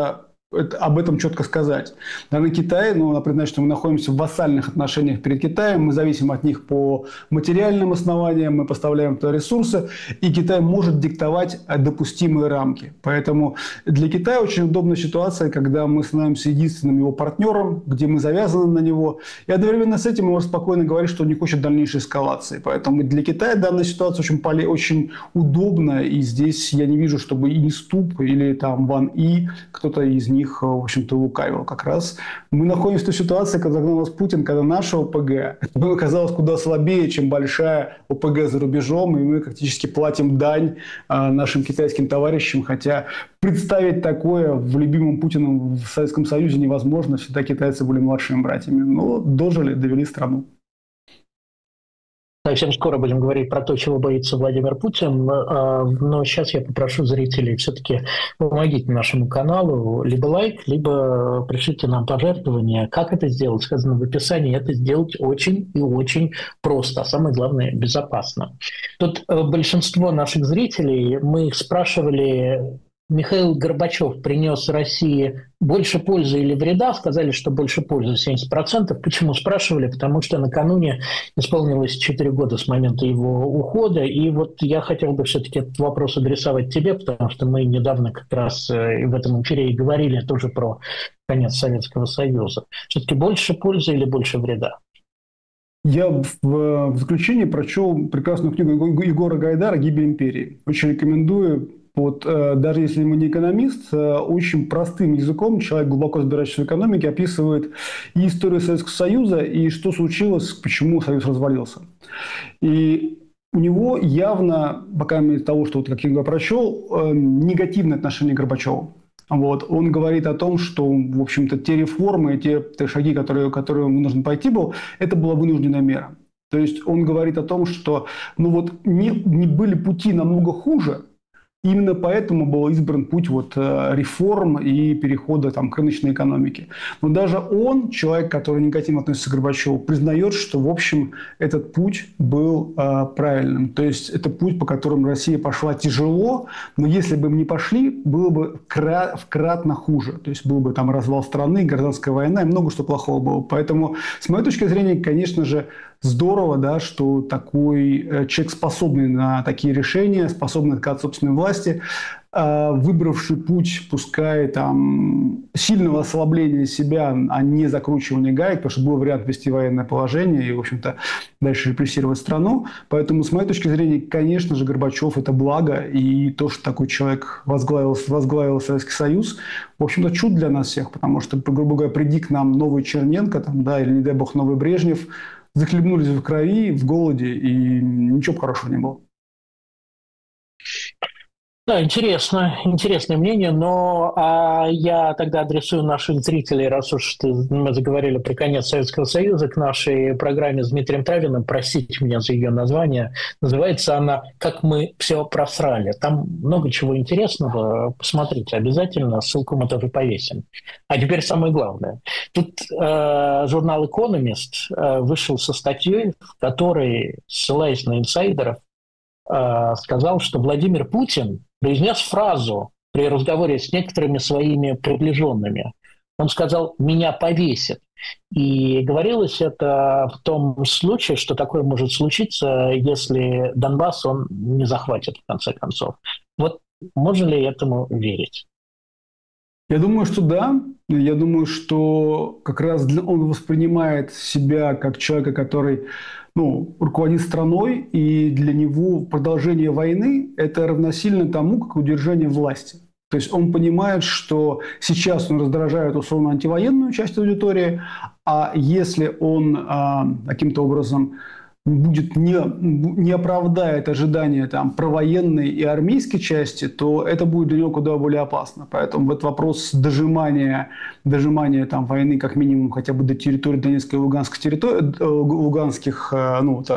это, об этом четко сказать. Наверное, Китай, ну, надо признать, что мы находимся в вассальных отношениях перед Китаем, мы зависим от них по материальным основаниям, мы поставляем туда ресурсы, и Китай может диктовать допустимые рамки. Поэтому для Китая очень удобная ситуация, когда мы становимся единственным его партнером, где мы завязаны на него, и одновременно с этим он может спокойно говорить, что он не хочет дальнейшей эскалации. Поэтому для Китая данная ситуация очень, поле, очень удобна, и здесь я не вижу, чтобы и Ступ или там Ван И, кто-то из них, в общем-то, лукавил. Как раз мы находимся в той ситуации, когда загнал нас Путин, когда наша ОПГ оказалась куда слабее, чем большая ОПГ за рубежом, и мы практически платим дань а, нашим китайским товарищам, хотя представить такое в любимом Путиным в Советском Союзе невозможно, всегда китайцы были младшими братьями. Но дожили, довели страну. Совсем скоро будем говорить про то, чего боится Владимир Путин, но сейчас я попрошу зрителей все-таки помогите нашему каналу, либо лайк, либо пришлите нам пожертвования. Как это сделать, сказано в описании, это сделать очень и очень просто, а самое главное, безопасно. Тут большинство наших зрителей, мы их спрашивали, Михаил Горбачев принес России больше пользы или вреда? Сказали, что больше пользы, семьдесят процентов. Почему спрашивали? Потому что накануне исполнилось четыре года с момента его ухода. И вот я хотел бы все-таки этот вопрос адресовать тебе, потому что мы недавно как раз в этом эфире и говорили тоже про конец Советского Союза. Все-таки больше пользы или больше вреда? Я в заключении прочел прекрасную книгу Егора Гайдара «Гибель империи». Очень рекомендую. Вот, э, даже если мы не экономист, э, очень простым языком человек, глубоко разбирающийся в экономике, описывает и историю Советского Союза, и что случилось, почему Союз развалился. И у него явно, пока из того, что вот, как я прочел, э, негативное отношение к Горбачеву. Вот. Он говорит о том, что, в общем-то, те реформы, те, те шаги, которые, которые ему нужно пойти был, это была вынужденная мера. То есть он говорит о том, что ну вот, не, не были пути намного хуже. Именно поэтому был избран путь вот, реформ и перехода там, к рыночной экономике. Но даже он, человек, который негативно относится к Горбачеву, признает, что, в общем, этот путь был э, правильным. То есть, это путь, по которому Россия пошла тяжело, но если бы мы не пошли, было бы кра- вкратно хуже. То есть, был бы там развал страны, гражданская война и много что плохого было. Поэтому, с моей точки зрения, конечно же, здорово, да, что такой человек, способный на такие решения, способный к собственной власти, выбравший путь, пускай там сильного ослабления себя, а не закручивания гаек, потому что был вариант ввести военное положение и, в общем-то, дальше репрессировать страну. Поэтому, с моей точки зрения, конечно же, Горбачев – это благо, и то, что такой человек возглавил, возглавил Советский Союз, в общем-то, чудо для нас всех, потому что, грубо говоря, приди к нам новый Черненко, там, да, или, не дай бог, новый Брежнев, захлебнулись в крови, в голоде, и ничего хорошего не было. Да, интересно, интересное мнение, но а я тогда адресую наших зрителей, раз уж ты, мы заговорили про конец Советского Союза, к нашей программе с Дмитрием Травиным, простите меня за ее название, называется она «Как мы все просрали». Там много чего интересного, посмотрите обязательно, ссылку мы тоже повесим. А теперь самое главное. Тут э, журнал «Экономист» э, вышел со статьей, в которой, ссылаясь на инсайдеров, э, сказал, что Владимир Путин произнес фразу при разговоре с некоторыми своими приближенными. Он сказал «меня повесят». И говорилось это в том случае, что такое может случиться, если Донбасс он не захватит в конце концов. Вот можно ли этому верить? Я думаю, что да. Я думаю, что как раз он воспринимает себя как человека, который ну, руководит страной, и для него продолжение войны – это равносильно тому, как удержание власти. То есть он понимает, что сейчас он раздражает условно антивоенную часть аудитории, а если он а, каким-то образом будет не, не оправдает ожидания там, провоенной и армейской части, то это будет для него куда более опасно. Поэтому вот вопрос дожимания, дожимания там, войны как минимум хотя бы до территории Донецкой и Луганской территории, Луганских ну, там,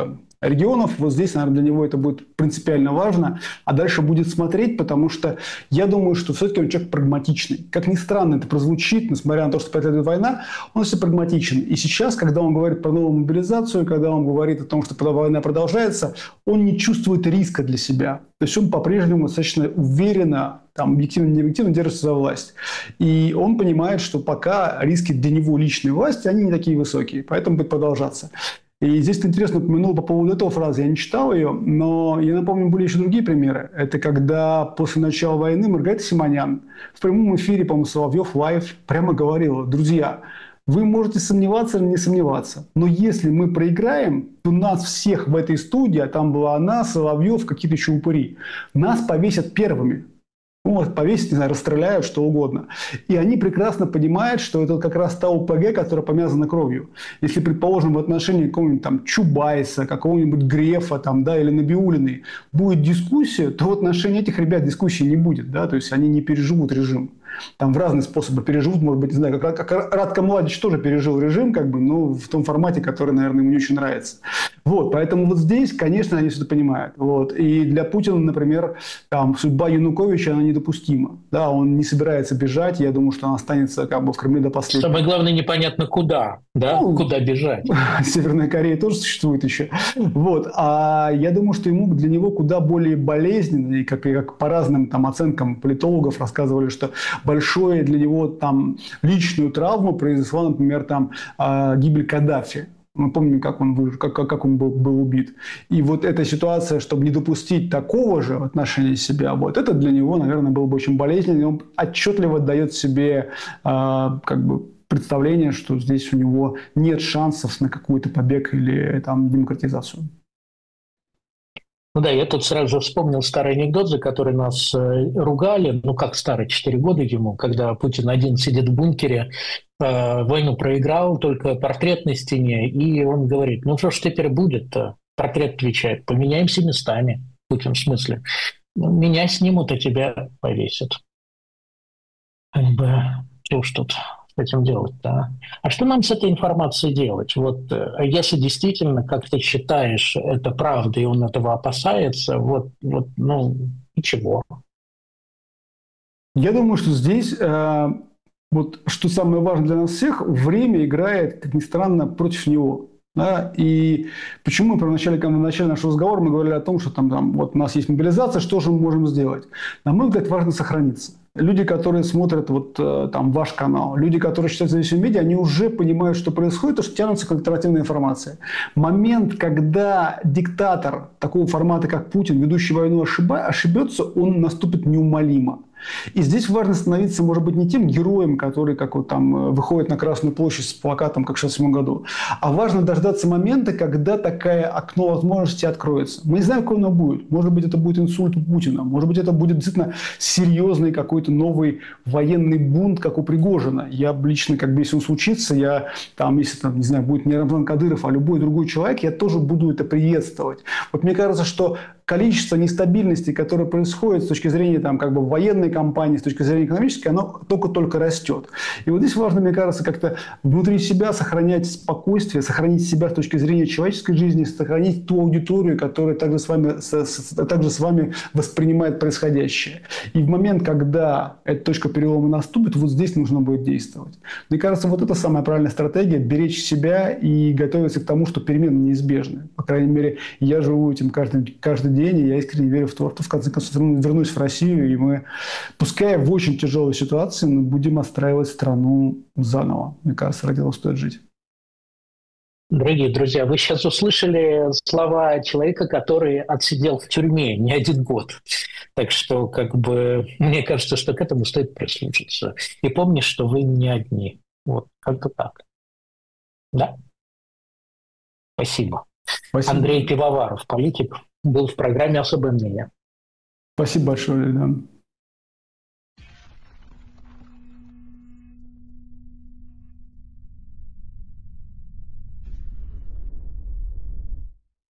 регионов. Вот здесь, наверное, для него это будет принципиально важно. А дальше будет смотреть, потому что я думаю, что все-таки он человек прагматичный. Как ни странно это прозвучит, несмотря на то, что преследует война, он все прагматичен. И сейчас, когда он говорит про новую мобилизацию, когда он говорит о том, что война продолжается, он не чувствует риска для себя. То есть он по-прежнему достаточно уверенно, там, объективно, не объективно держится за власть. И он понимает, что пока риски для него личной власти, они не такие высокие. Поэтому будет продолжаться. И здесь ты интересно упомянул по поводу этого фразы. Я не читал ее, но я напомню, были еще другие примеры. Это когда после начала войны Маргарита Симонян в прямом эфире, по-моему, Соловьев Лайв прямо говорила: друзья, вы можете сомневаться или не сомневаться, но если мы проиграем, то нас всех в этой студии, а там была она, Соловьев, какие-то еще упыри, нас повесят первыми. Ну, вот повесить, не знаю, расстреляют, что угодно. И они прекрасно понимают, что это как раз та ОПГ, которая помазана кровью. Если, предположим, в отношении какого-нибудь там Чубайса, какого-нибудь Грефа там, да, или Набиуллиной будет дискуссия, то в отношении этих ребят дискуссии не будет. Да? То есть они не переживут режим. Там в разные способы переживут, может быть, не знаю, как, как Радко Младич тоже пережил режим, как бы, но в том формате, который, наверное, ему не очень нравится. Вот, поэтому вот здесь, конечно, они все это понимают. Вот. И для Путина, например, там, судьба Януковича, она недопустима. Да, он не собирается бежать, я думаю, что он останется как бы в Кремле до последнего. Самое главное, непонятно куда, да, ну, куда бежать. Северная Корея тоже существует еще. Вот. А я думаю, что ему, для него куда более болезненно, и как, и как по разным там, оценкам политологов рассказывали, что большое для него там личную травму произошла, например, там гибель Каддафи. Мы помним, как он, как, как он был, был убит. И вот эта ситуация, чтобы не допустить такого же в отношении себя, вот это для него, наверное, было бы очень болезненно. И он отчетливо дает себе э, как бы представление, что здесь у него нет шансов на какой-то побег или там, демократизацию. Ну да, я тут сразу же вспомнил старый анекдот, за который нас э, ругали, ну как старый, четыре года ему, когда Путин один сидит в бункере, э, войну проиграл, только портрет на стене, и он говорит: ну что ж теперь будет-то? Портрет отвечает: поменяемся местами. Путин в смысле: ну, меня снимут, а тебя повесят. Как бы, что уж тут с этим делать-то? А что нам с этой информацией делать? Вот если действительно, как ты считаешь, это правда, и он этого опасается, вот, вот ну, ничего. Я думаю, что здесь, э, вот что самое важное для нас всех, время играет, как ни странно, против него. Да? И почему мы в начале, в начале нашего разговора мы говорили о том, что там, там, вот у нас есть мобилизация, что же мы можем сделать? На мой взгляд, важно сохраниться. Люди, которые смотрят вот, там, ваш канал, люди, которые читают независимые медиа, они уже понимают, что происходит, то, что тянутся к альтернативной информации. Момент, когда диктатор такого формата, как Путин, ведущий войну, ошиба- ошибется, он наступит неумолимо. И здесь важно становиться, может быть, не тем героем, который как вот там выходит на Красную площадь с плакатом, как в шестьдесят седьмом году, а важно дождаться момента, когда такое окно возможности откроется. Мы не знаем, какое оно будет. Может быть, это будет инсульт у Путина. Может быть, это будет действительно серьезный какой-то новый военный бунт, как у Пригожина. Я лично, как бы, если он случится, я там, если там, не знаю, будет не Рамзан Кадыров, а любой другой человек, я тоже буду это приветствовать. Вот мне кажется, что количество нестабильности, которое происходит с точки зрения там, как бы, военной кампании, с точки зрения экономической, оно только-только растет. И вот здесь важно, мне кажется, как-то внутри себя сохранять спокойствие, сохранить себя с точки зрения человеческой жизни, сохранить ту аудиторию, которая также с вами, с, с, также с вами воспринимает происходящее. И в момент, когда эта точка перелома наступит, вот здесь нужно будет действовать. Мне кажется, вот это самая правильная стратегия – беречь себя и готовиться к тому, что перемены неизбежны. По крайней мере, я живу этим каждый, каждый день, и я искренне верю в то, что в конце концов вернусь в Россию, и мы, пускай в очень тяжелой ситуации, но будем отстраивать страну заново. Мне кажется, ради этого стоит жить. Дорогие друзья, вы сейчас услышали слова человека, который отсидел в тюрьме не один год. Так что, как бы, мне кажется, что к этому стоит прислушаться. И помни, что вы не одни. Вот, как-то так. Да? Спасибо. Спасибо. Андрей Пивоваров, политик, был в программе «Особое мнение». Спасибо большое, Илья.